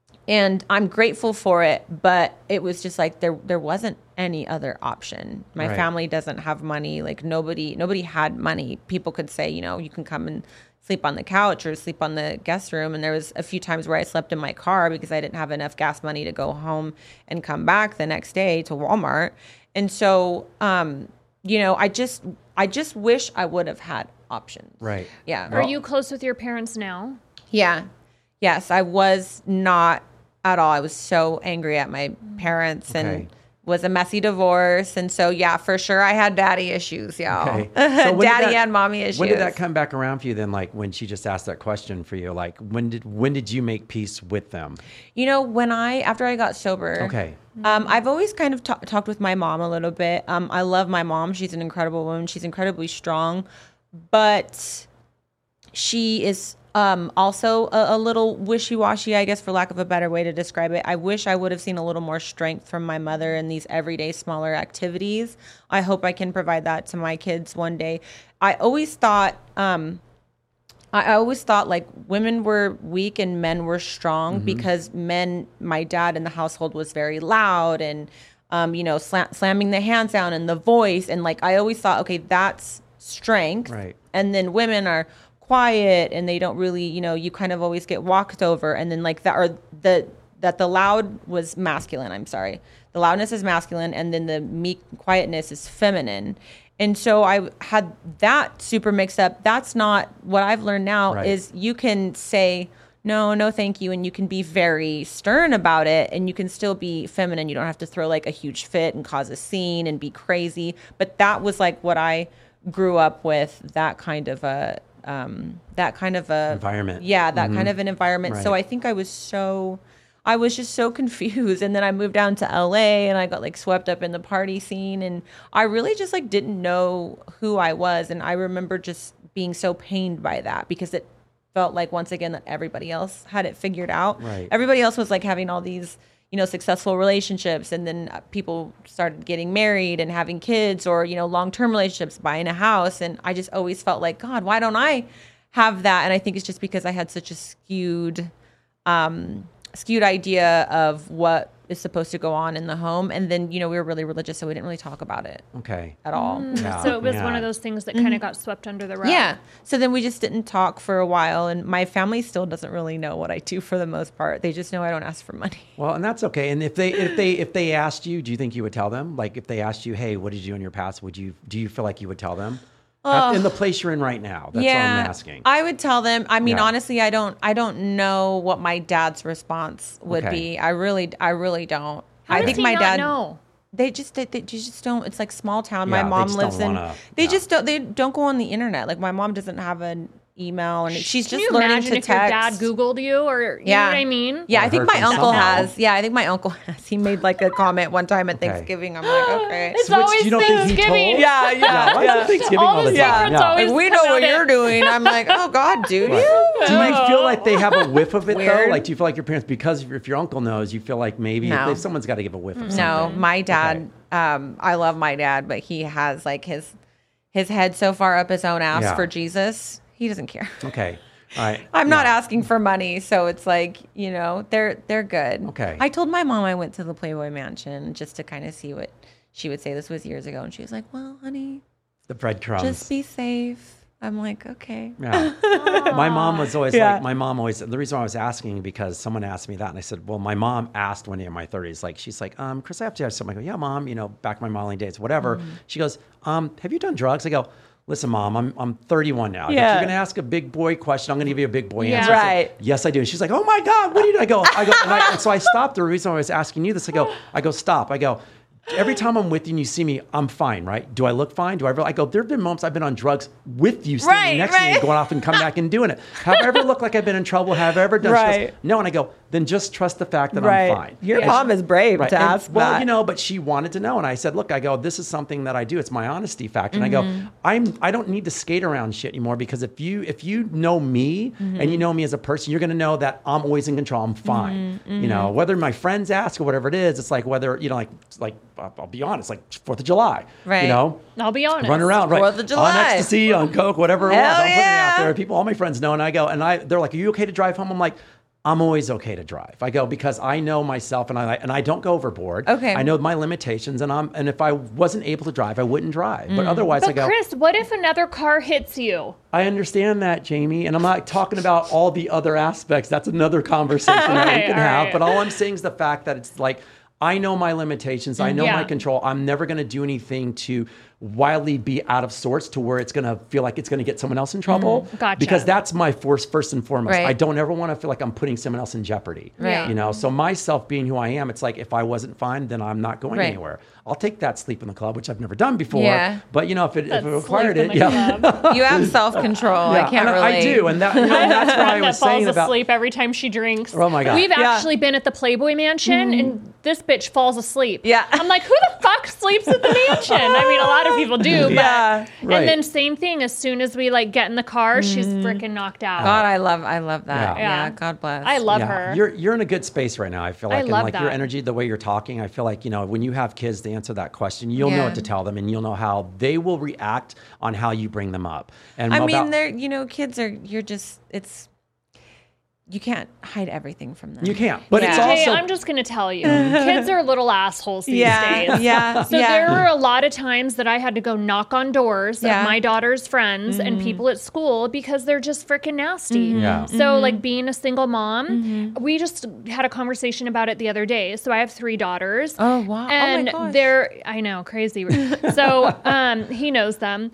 And I'm grateful for it, but it was just like there there wasn't any other option. My Right. family doesn't have money. Like nobody nobody had money. People could say, you know, you can come and sleep on the couch or sleep on the guest room. And there was a few times where I slept in my car because I didn't have enough gas money to go home and come back the next day to Walmart. And so, um, you know, I just I just wish I would have had options. Right. Yeah. Are you close with your parents now? Yeah. Yes, I was not at all. I was so angry at my parents Okay. and was a messy divorce. And so, yeah, for sure I had daddy issues, y'all. Okay. So when did Daddy that- and mommy issues. When did that come back around for you then? Like when she just asked that question for you, like when did when did you make peace with them? You know, when I, after I got sober. Okay. Um, I've always kind of ta- talked with my mom a little bit. Um, I love my mom. She's an incredible woman. She's incredibly strong. But she is um, also a, a little wishy-washy, I guess, for lack of a better way to describe it. I wish I would have seen a little more strength from my mother in these everyday smaller activities. I hope I can provide that to my kids one day. I always thought, um, I, I always thought like women were weak and men were strong Mm-hmm. because men, my dad in the household was very loud and, um, you know, sla- slamming the hands down and the voice. And like, I always thought, okay, that's strength. Right. And then women are quiet and they don't really, you know, you kind of always get walked over. And then like that, or the, that the loud was masculine. I'm sorry. The loudness is masculine. And then the meek quietness is feminine. And so I had that super mixed up. That's not what I've learned now Right. is you can say, no, no, thank you. And you can be very stern about it and you can still be feminine. You don't have to throw like a huge fit and cause a scene and be crazy. But that was like what I grew up with, that kind of a, um, that kind of a Environment. Yeah, that kind of an environment. So Right. I think I was so, I was just so confused. And then I moved down to L A and I got like swept up in the party scene. And I really just like didn't know who I was. And I remember just being so pained by that because it felt like once again that everybody else had it figured out. Right. Everybody else was like having all these, you know, successful relationships. And then uh, people started getting married and having kids or, you know, long-term relationships, buying a house. And I just always felt like, God, why don't I have that? And I think it's just because I had such a skewed, um, skewed idea of what is supposed to go on in the home. And then, you know, we were really religious, so we didn't really talk about it Okay. at all. Yeah. So it was Yeah. one of those things that kind of got swept under the rug. Yeah. So then we just didn't talk for a while. And my family still doesn't really know what I do for the most part. They just know I don't ask for money. Well, and that's okay. And if they if they if they asked you, do you think you would tell them? Like if they asked you, hey, what did you do in your past? Would you do you feel like you would tell them? At- in the place you're in right now. That's all I'm asking. I would tell them. I mean, Yeah. honestly, I don't I don't know what my dad's response would Okay. be. I really I really don't. How I does think he my not dad know? They just they, they just don't. It's like small town. Yeah, my they mom just lives don't in. wanna- they yeah. just don't. They don't go on the internet. Like my mom doesn't have an email, and she's Can just you learning imagine to if text. your dad Googled you or you Yeah. know what I mean? Yeah, I I think heard my from uncle someone. has. Yeah, I think my uncle has. He made like a comment one time at Okay. Thanksgiving. I'm like, okay. It's So which- always you don't think he Thanksgiving. told? Yeah, yeah, Why is it Thanksgiving All all the the time? secrets Yeah. always Like, we come know what out you're at- doing. I'm like, oh God, do you? Do you feel like they have a whiff of it Weird. though? Like, do you feel like your parents, because if your uncle knows, you feel like maybe No. if someone's got to give a whiff of something? No, my dad. Um, I love my dad, but he has like his his head so far up his own ass Yeah. for Jesus. He doesn't care. Okay. All right. I'm not Yeah. asking for money, so it's like, you know, they're they're good. Okay. I told my mom I went to the Playboy Mansion just to kind of see what she would say. This was years ago, and she was like, "Well, honey, The breadcrumbs. just be safe." I'm like, "Okay." Yeah. My mom was always Yeah. like, my mom always, the reason why I was asking because someone asked me that. And I said, well, my mom asked one day in my thirties, like, she's like, um, Chris, I have to have something. I go, yeah, mom, you know, back in my modeling days, whatever. Mm-hmm. She goes, um, have you done drugs? I go, listen, mom, I'm, I'm thirty-one now. If Yeah. you're going to ask a big boy question, I'm going to give you a big boy Yeah. answer. I said, Right. yes, I do. And she's like, oh my God, what do you do? I go, I go, and, I, and so I stopped. The reason why I was asking you this, I go, I go, stop. I go, every time I'm with you and you see me, I'm fine, right? Do I look fine? Do I ever? I go, there have been moments I've been on drugs with you standing Right, next to me and right. going off and come back and doing it. Have I ever looked like I've been in trouble? Have I ever done? She goes, Right. no. And I go, then just trust the fact that Right. I'm fine. Your And mom she- is brave Right. to And- ask well, that. you know, but she wanted to know. And I said, look, I go, this is something that I do. It's my honesty factor. And I Mm-hmm. go, I'm, I don't need to skate around shit anymore because if you, if you know me Mm-hmm. and you know me as a person, you're going to know that I'm always in control. I'm fine. Mm-hmm. You know, whether my friends ask or whatever it is, it's like whether, you know, like, like, I'll I'll be honest, like fourth of July, Right. you know, I'll be honest. run around, right? Fourth of July. On ecstasy, on coke, whatever it was. Hell I'm putting it yeah. out there. People, all my friends know. And I go, and I, they're like, are you okay to drive home? I'm like, I'm always okay to drive. I go because I know myself and I and I don't go overboard. Okay. I know my limitations and I'm and if I wasn't able to drive, I wouldn't drive. Mm. But otherwise I But go, Chris, what if another car hits you? I understand that, Jamie, and I'm not talking about all the other aspects. That's another conversation that we Okay, can all have. right. But all I'm saying is the fact that it's like I know my limitations. I know Yeah. my control. I'm never going to do anything to wildly be out of sorts to where it's going to feel like it's going to get someone else in trouble. Gotcha. Because that's my force first and foremost. Right. I don't ever want to feel like I'm putting someone else in jeopardy. Right. You know, so myself being who I am, it's like if I wasn't fine, then I'm not going Right. anywhere. I'll take that sleep in the club, which I've never done before. Yeah. But you know, if it, if That's it required sleep in it, the yeah. club. You have self control. Yeah, I can't and relate. I do, and that you know, and that's what I that was falls saying about. asleep every time she drinks. Oh my God. We've Yeah. actually been at the Playboy Mansion, and this bitch falls asleep. Yeah. I'm like, who the fuck Chuck sleeps at the mansion. I mean, a lot of people do, but Yeah. Right. and then same thing. As soon as we like get in the car, she's freaking knocked out. God, I love, I love that. Yeah. Yeah. Yeah. God bless. I love Yeah, her. You're you're in a good space right now. I feel I like, and love like your that. energy, the way you're talking, I feel like you know when you have kids to answer that question, you'll know Yeah. what to tell them, and you'll know how they will react on how you bring them up. And I about- mean, they're, you know, kids are, you're just, it's, you can't hide everything from them. you can't, but it's Yeah. Hey, also I'm just gonna tell you, kids are little assholes these Yeah. days. Yeah. So yeah. there were a lot of times that I had to go knock on doors Yeah. of my daughter's friends and people at school because they're just freaking nasty. Yeah. So like being a single mom, we just had a conversation about it the other day. So I have three daughters. Oh, wow. Oh, my And gosh. they're I know, crazy. So um he knows them.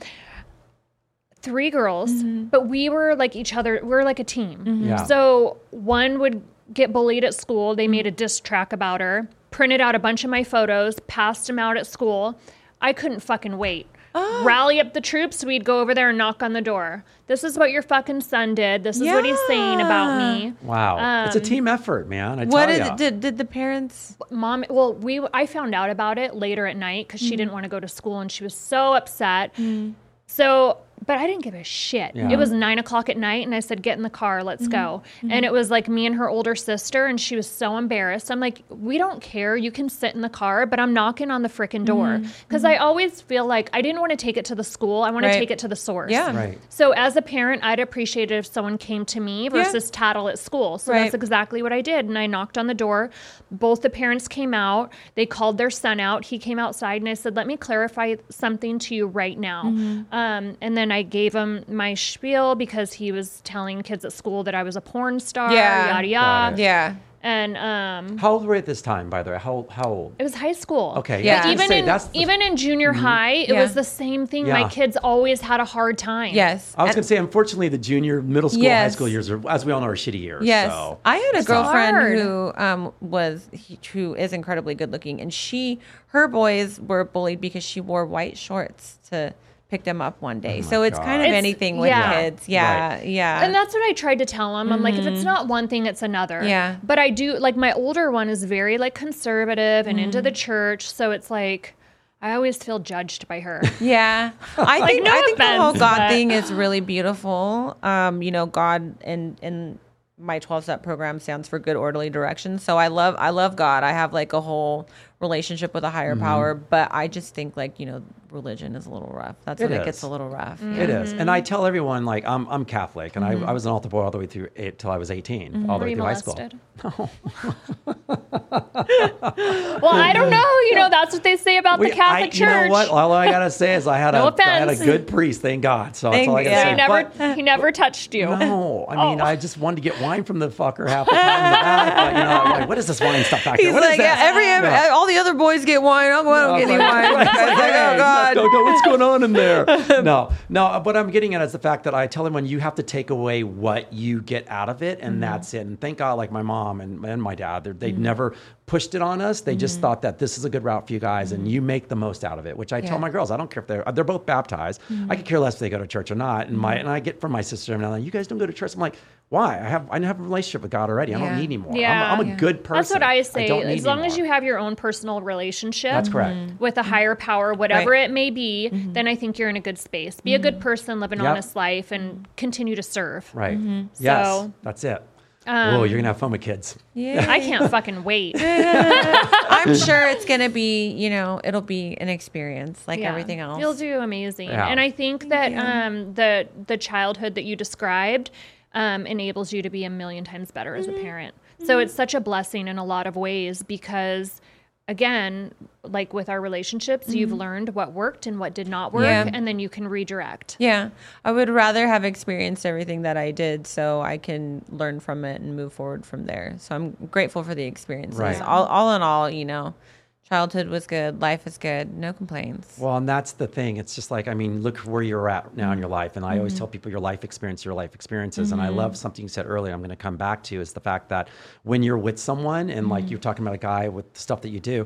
Three girls, but we were like each other. We're like a team. Yeah. So one would get bullied at school. They made a diss track about her, printed out a bunch of my photos, passed them out at school. I couldn't fucking wait. Rally up the troops. We'd go over there and knock on the door. This is what your fucking son did. This is what he's saying about me. wow, it's a Um, team effort, man. I What tell did, ya. did, did the parents, Mom, well, we I found out about it later at night because she didn't want to go to school and she was so upset. So, but I didn't give a shit. Yeah. It was nine o'clock at night, and I said, "Get in the car, let's go." And it was like me and her older sister, and she was so embarrassed. I'm like, "We don't care. You can sit in the car, but I'm knocking on the freaking door because I always feel like I didn't want to take it to the school. I want Right. to take it to the source." Yeah. Right. So as a parent, I'd appreciate it if someone came to me versus tattle at school. So Right. that's exactly what I did. And I knocked on the door. Both the parents came out. They called their son out. He came outside and I said, "Let me clarify something to you right now." Um, and then I gave him my spiel because he was telling kids at school that I was a porn star, Yeah. yada Got yada. it. yeah. And um, How old were you at this time, by the way? How how old? it was high school. Okay, Yeah. Like I was even gonna say, in that's the- even in junior high, it Yeah. was the same thing. Yeah. My kids always had a hard time. Yes. I was And- going to say, unfortunately, the junior, middle school, high Yes. school years are, as we all know, are shitty years. Yes, So. I had a girlfriend hard. who um, was he, who is incredibly good looking, and she her boys were bullied because she wore white shorts to pick them up one day. so it's God. kind of It's- anything with yeah. kids. Yeah, Right. yeah. And that's what I tried to tell him. I'm like, if it's not one thing, it's another. Yeah. But I do, like, my older one is very, like, conservative and into Mm. the church. So it's like, I always feel judged by her. Yeah, I think no I think the whole offense, God but- thing is really beautiful. Um, you know, God and and my twelve step program stands for good orderly direction. So I love I love God. I have like a whole relationship with a higher Mm-hmm. power, but I just think like, you know, religion is a little rough. That's when It it is. gets a little rough. It is, and I tell everyone like I'm I'm Catholic, and Mm-hmm. I, I was an altar boy all the way through eight till I was eighteen, all the Were way you through high school. molested? Well, I don't know. You know, that's what they say about We- the Catholic I, Church. You know what? All I gotta say is I had No a I had a offense. good priest, thank God. So that's Thank- all I gotta yeah. say. He never, But- he never touched you. no, I mean Oh. I just wanted to get wine from the fucker half the time in the back. But, you know, I'm like, what is this wine stuff back He's here? What is like, this? yeah, every, every Yeah. all the other boys get wine. I'll go I don't get any Right, wine. right. It's like, Hey, oh God. No, no, what's going on in there? No, no. What I'm getting at is the fact that I tell everyone you have to take away what you get out of it, and Mm-hmm. that's it. And thank God, like my mom and, and my dad, they're- they never pushed it on us. They Mm-hmm. just thought that this is a good route for you guys, and you make the most out of it. Which I Yeah. tell my girls, I don't care if they're they're both baptized. I could care less if they go to church or not. And my Mm-hmm. and I get from my sister, and I'm like, you guys don't go to church. I'm like, why? I have I have a relationship with God already. I Yeah. don't need any more. Yeah. I'm, I'm a Yeah. good person. That's what I say. don't need As long any as more. you have your own personal relationship. That's correct. With a higher power, whatever Right. it may be, then I think you're in a good space. Be a good person, live an Yep. honest life, and continue to serve. Right. Yes. So, that's it. oh, you're gonna have fun with kids. Yeah. I can't fucking wait. I'm sure it's gonna be, you know, it'll be an experience like Yeah. everything else. You'll do amazing. Yeah. And I think that um, the the childhood that you described um, enables you to be a million times better as a Mm-hmm. parent. So it's such a blessing in a lot of ways because, again, like with our relationships, you've learned what worked and what did not work, Mm-hmm. Yeah. and then you can redirect. Yeah, I would rather have experienced everything that I did so I can learn from it and move forward from there. So I'm grateful for the experiences. Right. All, all in all, you know, childhood was good, life is good, no complaints. Well, and that's the thing. It's just like, I mean, look where you're at now in your life. And I always tell people your life experience, your life experiences. And I love something you said earlier, I'm going to come back to, is the fact that when you're with someone and like you're talking about a guy with the stuff that you do,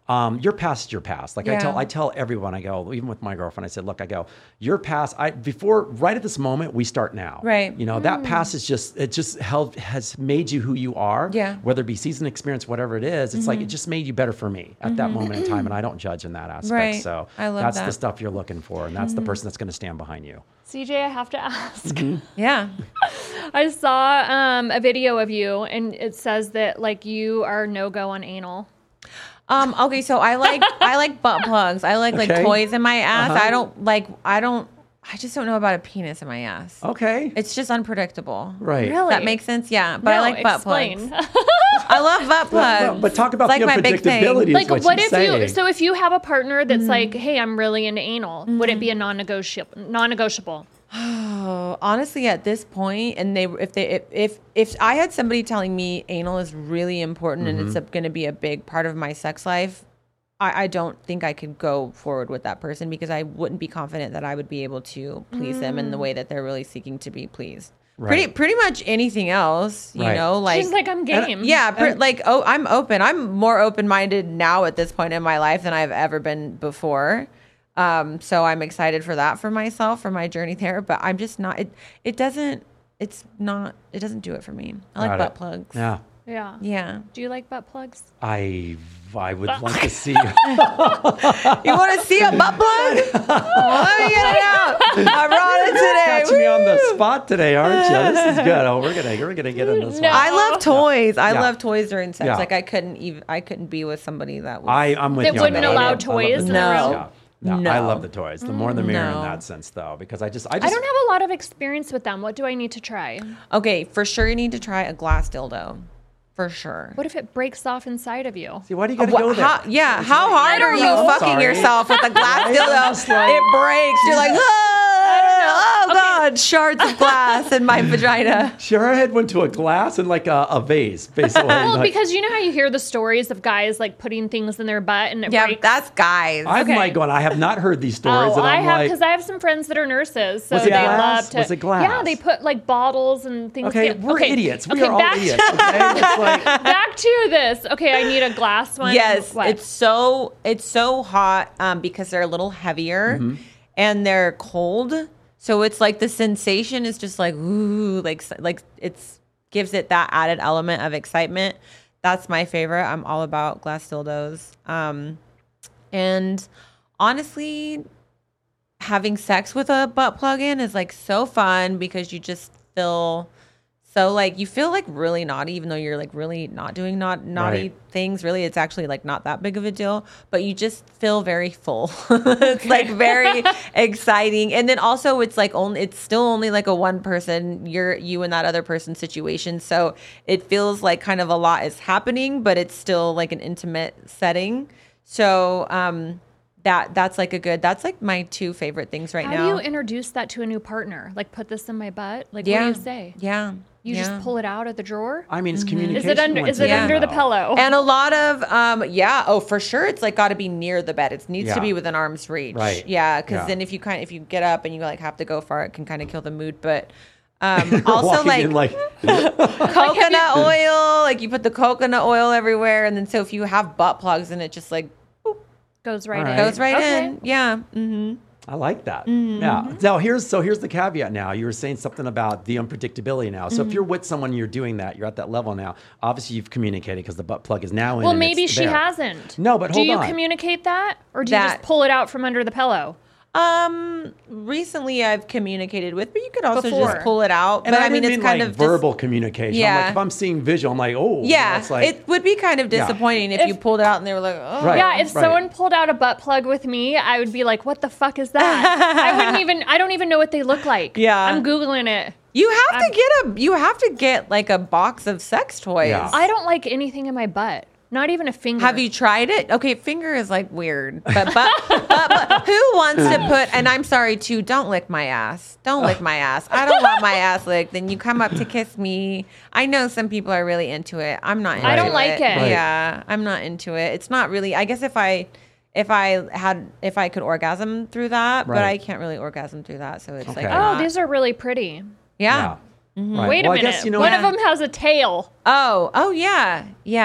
Um, your past is your past. Like I Yeah. tell, I tell everyone, I go, even with my girlfriend, I said, look, I go, your past, I, before, right at this moment, we start now. Right. You know, that past is just, it just held, has made you who you are. Yeah. Whether it be season experience, whatever it is, it's like, it just made you better for me at that moment in time. And I don't judge in that aspect. Right. So I love that's that. the stuff you're looking for. And that's the person that's going to stand behind you. C J, I have to ask. Yeah. I saw um, a video of you, and it says that like you are no go on anal. Um, okay, so I like I like butt plugs. I like like Okay. toys in my ass. Uh-huh. I don't like I don't I just don't know about a penis in my ass. Okay. It's just unpredictable. Right. Really? That makes sense? Yeah. But I No, like butt explain. plugs. I love butt plugs. But, but talk about It's like the my big thing. unpredictability. Like, is what, what she's if saying. you? So, if you have a partner that's Mm-hmm. like, "Hey, I'm really into anal," would it be a non-negotiable? Non-negotiable. Oh, honestly, at this point, and they if they if if, if I had somebody telling me anal is really important and Mm-hmm. it's going to be a big part of my sex life, I, I don't think I could go forward with that person because I wouldn't be confident that I would be able to please them in the way that they're really seeking to be pleased. Pretty Right. pretty much anything else, you Right. know, like She's like, "I'm game." yeah, pre- like oh, I'm open. I'm more open minded now at this point in my life than I've ever been before. Um, so I'm excited for that for myself, for my journey there. But I'm just not. It it doesn't. It's not. It doesn't do it for me. I like Got butt it. plugs. Yeah. Yeah. Yeah. Do you like butt plugs? I I would like to see. You want to see a butt plug? Let me get it out. I brought it today. Catch me on the spot today, aren't you? This is good. Oh, we're gonna we're gonna get in this No. one. I love toys. I Yeah. love toys during sex. Yeah. Like I couldn't even. I couldn't be with somebody that was. I I'm with That you. on wouldn't that. I allow love- I love toys the in the toys. room? Yeah. No, No. I love the toys. The more the merrier No. in that sense, though, because I just I I just don't have a lot of experience with them. What do I need to try? Okay, for sure you need to try a glass dildo. For sure. What if it breaks off inside of you? see why do you gotta Wha- go there? how- yeah, how hard are don't you know. I'm fucking sorry. yourself with a glass Right? dildo? I'm just like- It breaks. You're like, oh, oh God, shards of glass in my vagina. Sure, head went to a glass and like a, a vase, basically. Well, like, because you know how you hear the stories of guys like putting things in their butt and it Yeah, breaks. that's guys. I'm okay. like going. I have not heard these stories, Oh, and I I'm have like, because I have some friends that are nurses, so Was it they glass? love to. Was it glass? Yeah, they put like bottles and things. okay, to- we're okay. idiots. We okay, are all back idiots. Okay, it's like back to this. Okay, I need a glass one. Yes, What? it's so it's so hot um, because they're a little heavier Mm-hmm. and they're cold. So it's like the sensation is just like ooh, like like it's gives it that added element of excitement. That's my favorite. I'm all about glass dildos. Um, and honestly, having sex with a butt plug in is like so fun because you just feel so like you feel like really naughty, even though you're like really not doing not naughty Right. things. Really, it's actually like not that big of a deal, but you just feel very full. It's like very exciting, and then also it's like only it's still only like a one person, you're you and that other person situation. So it feels like kind of a lot is happening, but it's still like an intimate setting. So um, that that's like a good. That's like my two favorite things right How now. do you introduce that to a new partner? Like, put this in my butt. Like, yeah, what do you say? yeah, You yeah. just pull it out of the drawer. I mean, it's Is communication. it under? once Is it again, under the though. pillow? And a lot of, um, yeah, oh, for sure. It's like got to be near the bed. It needs Yeah. to be within arm's reach. Right. Yeah. Cause Yeah. then if you kind if you get up and you like have to go far, it can kind of kill the mood. But, um, also Walking like, in like coconut oil, like you put the coconut oil everywhere. And then so if you have butt plugs and it just like Goes right All in. right. goes right Okay. in. Yeah. Mm-hmm. I like that. Mm-hmm. Yeah. Now here's so here's the caveat. Now you were saying something about the unpredictability. Now, so Mm-hmm. if you're with someone, you're doing that. You're at that level now. Obviously, you've communicated because the butt plug is now in. Well, and maybe it's she there. hasn't. No, but do hold you on. communicate that, or do you That- just pull it out from under the pillow? Um, recently I've communicated with, but you could also Before. just pull it out. And but I, I, mean, didn't it's mean kind like of just- verbal communication. I'm Yeah. like if I'm seeing visual, I'm like, oh, yeah, it's like it would be kind of Yeah. disappointing if, If- you pulled it out and they were like, oh. Right. Yeah, if right. someone pulled out a butt plug with me, I would be like, "What the fuck is that?" I wouldn't even. I don't even know what they look like. Yeah. I'm googling it. You have I'm- to get a you have to get like a box of sex toys. Yeah. I don't like anything in my butt. Not even a finger. Have you tried it? Okay, finger is like weird, but but, but but who wants to put? And I'm sorry too. Don't lick my ass. Don't lick my ass. I don't want my ass licked. Then you come up to kiss me. I know some people are really into it. I'm not. Into I don't like it. Right. Yeah, I'm not into it. It's not really. I guess if I. If I had, if I could orgasm through that, but Right. I can't really orgasm through that, so it's Okay. like, Oh, not- these are really pretty. yeah. Yeah. Right. Wait a well, minute. I guess you know One Yeah. of them has a tail. Oh, oh yeah, yeah.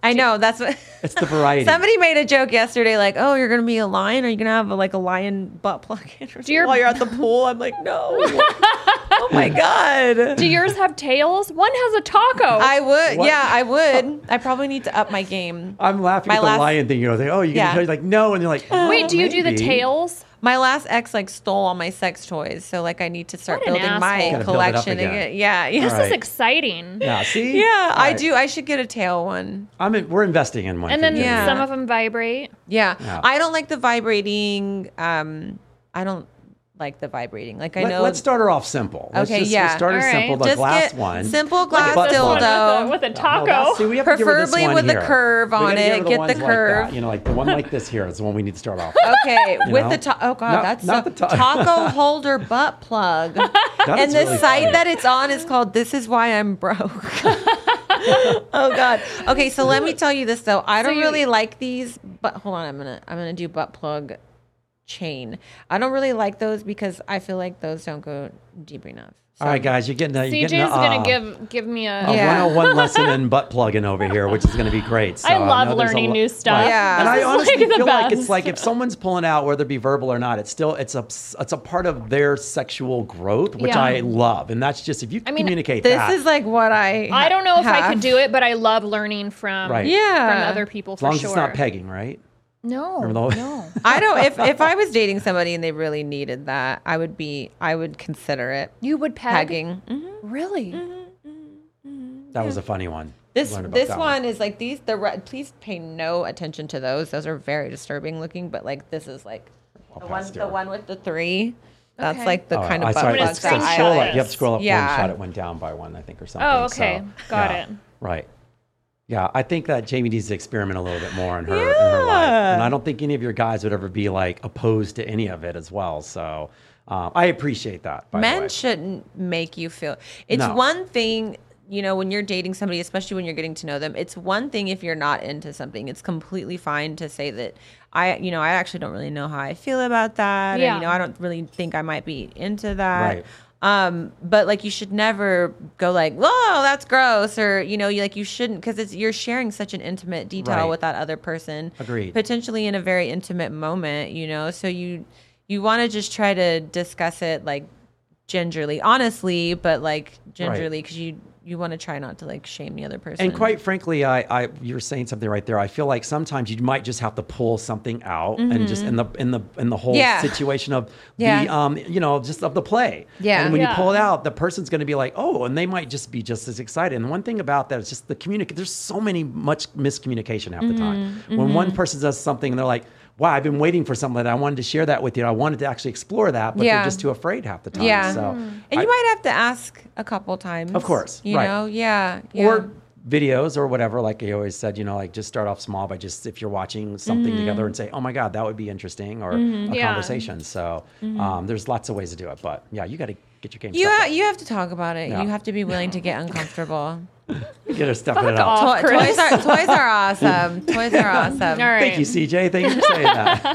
I know that's what It's the variety. somebody made a joke yesterday, like, "Oh, you're gonna be a lion? Are you gonna have a, like a lion butt plug in or something your- while you're at the pool?" I'm like, "No." Oh my god. Do yours have tails? One has a taco. I would. What? Yeah, I would. I probably need to up my game. I'm laughing My at the last- lion thing. You know, they, oh, you Yeah. can like no, and you're like, oh, Wait, do you do the maybe. tails? My last ex like stole all my sex toys, so like I need to start What an building asshole. my Gotta build it up collection again. again. Yeah, yeah. This All is right. exciting. Yeah, see. Yeah, All I right. do. I should get a tail one. I'm in, we're investing in one. And for then you. Yeah. some of them vibrate. Yeah. Yeah. I don't like the vibrating. Um, I don't like the vibrating. Like I Let, know. let's start her off simple. Let's Okay, just, yeah. We'll start her All right. simple. The just glass get one. simple glass butt This one dildo. with a, with a No, taco. that's- see, we have to give her this Preferably one with a here. curve We on gotta give her it. Get ones the like that. curve. You know, like the one like this here is the one we need to start off. Okay, You with know? the ta- oh god, Not- that's not so- the ta- taco holder butt plug. That And is the really site funny. that it's on is called "This Is Why I'm Broke." Oh god. Okay, so let me tell you this though. I don't you- really like these. But hold on, I'm gonna I'm gonna do butt plug chain. I don't really like those because I feel like those don't go deep enough. So- All right, guys, you're getting. A, you're C J's getting a, gonna uh, give give me a. a Yeah. one oh one lesson in butt plugging over here, which is going to be great. So I love know there's a learning lo- new stuff. Yeah. and This I is, honestly like, the feel like it's best. like if someone's pulling out, whether it be verbal or not, it's still it's a it's a part of their sexual growth, which Yeah. I love, and that's just if you I mean, communicate This that. is like what I. I don't know if I could have. do it, but I love learning from Right. Yeah. from other people as for long as sure. it's not pegging, right? No, Remember the- no. I don't. If if I was dating somebody and they really needed that, I would be. I would consider it You would peg? pegging. Mhm. Really? That was a funny one. This Learned about this that one is like these. The re- please pay no attention to those. Those are very disturbing looking. But like this is like the one. past The here. one with the three. That's Okay. like the Oh, kind I of saw butt it. gonna plugs It's, that it's I scroll up. like. You have to scroll up Yeah. one shot. It went down by one, I think, or something. Oh, okay. So, Got yeah. it. Right. Yeah, I think that Jamie needs to experiment a little bit more in her, in her life, Yeah. and I don't think any of your guys would ever be like opposed to any of it as well. So um, I appreciate that. By the way. Men shouldn't make you feel. It's No. one thing, you know, when you're dating somebody, especially when you're getting to know them. It's one thing if you're not into something. It's completely fine to say that I, you know, I actually don't really know how I feel about that. Yeah. Or, you know, I don't really think I might be into that. Right. Um, but like you should never go like, whoa, that's gross, or you know, you like you shouldn't, because it's you're sharing such an intimate detail Right. with that other person, Agreed. potentially in a very intimate moment, you know. So you you want to just try to discuss it like gingerly, honestly, but like gingerly, because you you want to try not to like shame the other person. And quite frankly, I, I, you're saying something right there. I feel like sometimes you might just have to pull something out, and just in the in the in the whole Yeah. situation of Yeah. the um, you know, just of the play. Yeah. And when Yeah. you pull it out, the person's going to be like, oh, and they might just be just as excited. And one thing about that is just the communicate. There's so many much miscommunication half the time. When one person does something and they're like, wow, I've been waiting for something that I wanted to share that with you. I wanted to actually explore that, but Yeah. they're just too afraid half the time. Yeah. So, and I- you might have to ask a couple times, Of course, you right. know, yeah, yeah. Or videos or whatever, like I always said, you know, like just start off small by just if you're watching something Mm-hmm. together and say, oh my God, that would be interesting, or a Yeah. conversation. So um, there's lots of ways to do it. But yeah, you got to get your game you stepped ha- up. you have to talk about it. Yeah. You have to be willing to get uncomfortable. Get her stepping it off. up. To- Chris. toys are toys are awesome. Toys are awesome. All right. Thank you, C J. Thank you for saying that.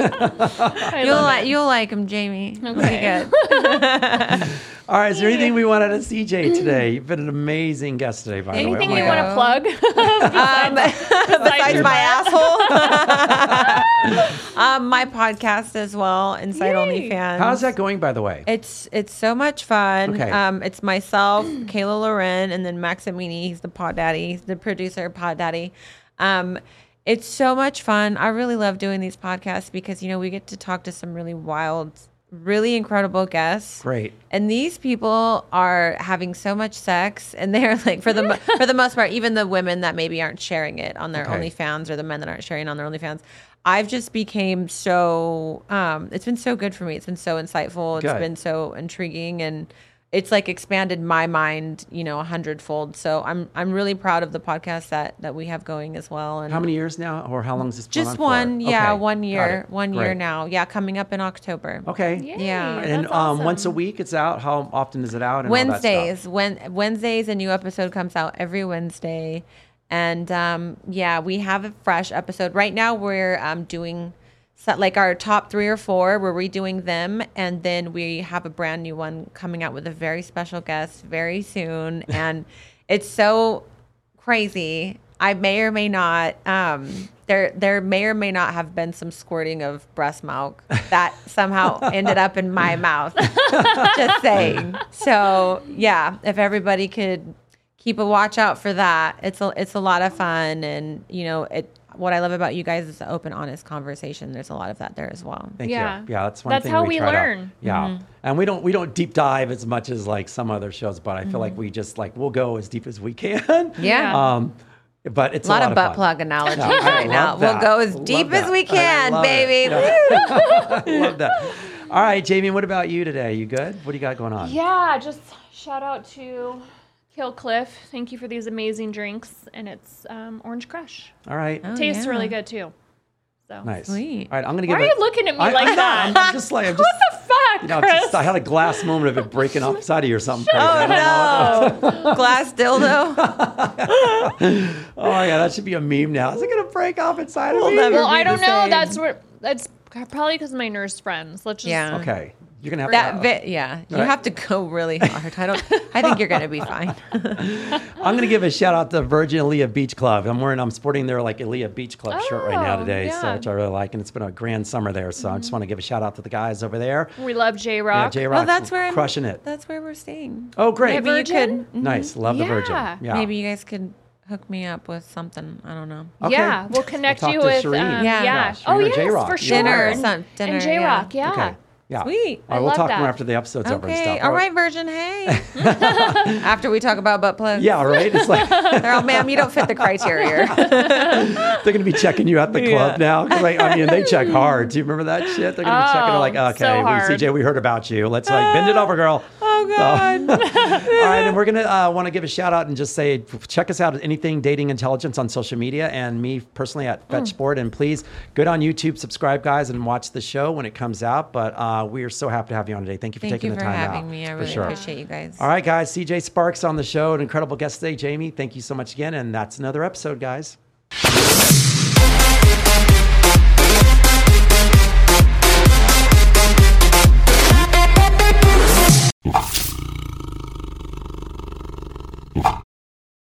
I You'll love like it. you'll like them, Jamie. It'll Okay. be good. All right, is there anything we wanted to C J today? You've been an amazing guest today, by Anything the way. you Oh my want God. to plug? Um, besides your my butt? asshole, um, my podcast as well, Inside Yay. OnlyFans. How's that going, by the way? It's it's so much fun. Okay. Um, it's myself, Kayla Loren, and then Maximini. He's the pod daddy. He's the producer, pod daddy. Um, it's so much fun. I really love doing these podcasts because you know we get to talk to some really wild, really incredible guests. Great. And these people are having so much sex, and they're like, for the mo- for the most part, even the women that maybe aren't sharing it on their Okay. OnlyFans, or the men that aren't sharing on their OnlyFans, I've just became so. Um, it's been so good for me. It's been so insightful. It's Good. been so intriguing, and it's like expanded my mind, you know, a hundredfold. So I'm I'm really proud of the podcast that that we have going as well. And How many years now, or how long has this been just on for? one, yeah, Okay, one got year, it. one year Great. now. Yeah, coming up in October. Okay. Yay, Yeah. And that's um, awesome. once a week it's out. How often is it out? And all that stuff? Wednesdays. When Wednesdays, a new episode comes out every Wednesday, and um, yeah, we have a fresh episode right now. We're um, doing so, like our top three or four. We're redoing them, and then we have a brand new one coming out with a very special guest very soon, and it's so crazy. I may or may not. Um, there, there may or may not have been some squirting of breast milk that somehow ended up in my mouth. Just saying. So yeah, if everybody could keep a watch out for that, it's a it's a lot of fun, and you know it. What I love about you guys is the open, honest conversation. There's a lot of that there as well. Thank Yeah. you. Yeah, that's one That's thing how we, we try to- learn. yeah, Mm-hmm. and we don't we don't deep dive as much as like some other shows, but I feel like we just like we'll go as deep as we can. Yeah. Um, but it's A lot, a of lot butt fun. plug analogies Yeah, I right now. love We'll that. go as Love deep that. as we I can, love it. baby. Yeah. Woo! I love that. All right, Jamie, what about you today? You good? What do you got going on? Yeah, just shout out to Kill Cliff. Thank you for these amazing drinks, and it's um, Orange Crush. All right. Oh, Tastes yeah. really good too. So Nice. Sweet. All right, I'm gonna Why give are it. you looking at me I- like I know, that? I'm, I'm just like I'm just. What the fuck, You know, Chris? just, I had a glass moment of it breaking off the side of you or something crazy. I Oh don't know. no! Glass dildo. Oh yeah, that should be a meme now. Is it gonna break off inside of We'll me? never well, be I the don't know. same. That's what. That's probably because of my nurse friends. Let's just. Yeah. Okay, you're gonna have That to. vi- yeah, you Right. have to go really hard. I don't. I think you're gonna be fine. I'm gonna give a shout out to Virgin Aaliyah Beach Club. I'm wearing, I'm sporting their like Aaliyah Beach Club shirt right now Oh, today, so yeah. which I really like, and it's been a grand summer there. So I just want to give a shout out to the guys over there. We love J Yeah, Rock. J Well, Rock's that's where I'm, crushing it. That's where we're staying. Oh, great! At Maybe you Virgin? could. Nice, love the Virgin. Yeah. Yeah. Maybe you guys could hook me up with something. I don't know. Okay. Yeah, we'll connect We'll you talk to with. Shireen. Um, Yeah. yeah. Yeah, Oh Shireen or yes, J-Rock. for Yeah. sure. Dinner or And- some dinner. And J Rock. Yeah. Okay. Yeah. Sweet. All right, I we'll love talk that. more after the episode's over and Okay. stuff. All right, Virgin. Hey. After we talk about butt plugs. Yeah, right. It's like They're all, ma'am, you don't fit the criteria. they're going to be checking you at the club now. 'Cause, like, I mean, they check hard. Do you remember that shit? They're going to be checking. They're like, Oh, okay, so we, hard. C J, we heard about you. Let's like bend it over, girl. Oh God. All right, and we're gonna uh, want to give a shout out and just say, check us out at Anything Dating Intelligence on social media, and me personally at Fetch Mm. Sport. And please go on YouTube, subscribe, guys, and watch the show when it comes out. But uh, we are so happy to have you on today. Thank you for Thank taking you the for time having out. me. I for really sure. appreciate you guys. All right, guys. C J Sparks on the show, an incredible guest today. Jamie, thank you so much again, and that's another episode, guys.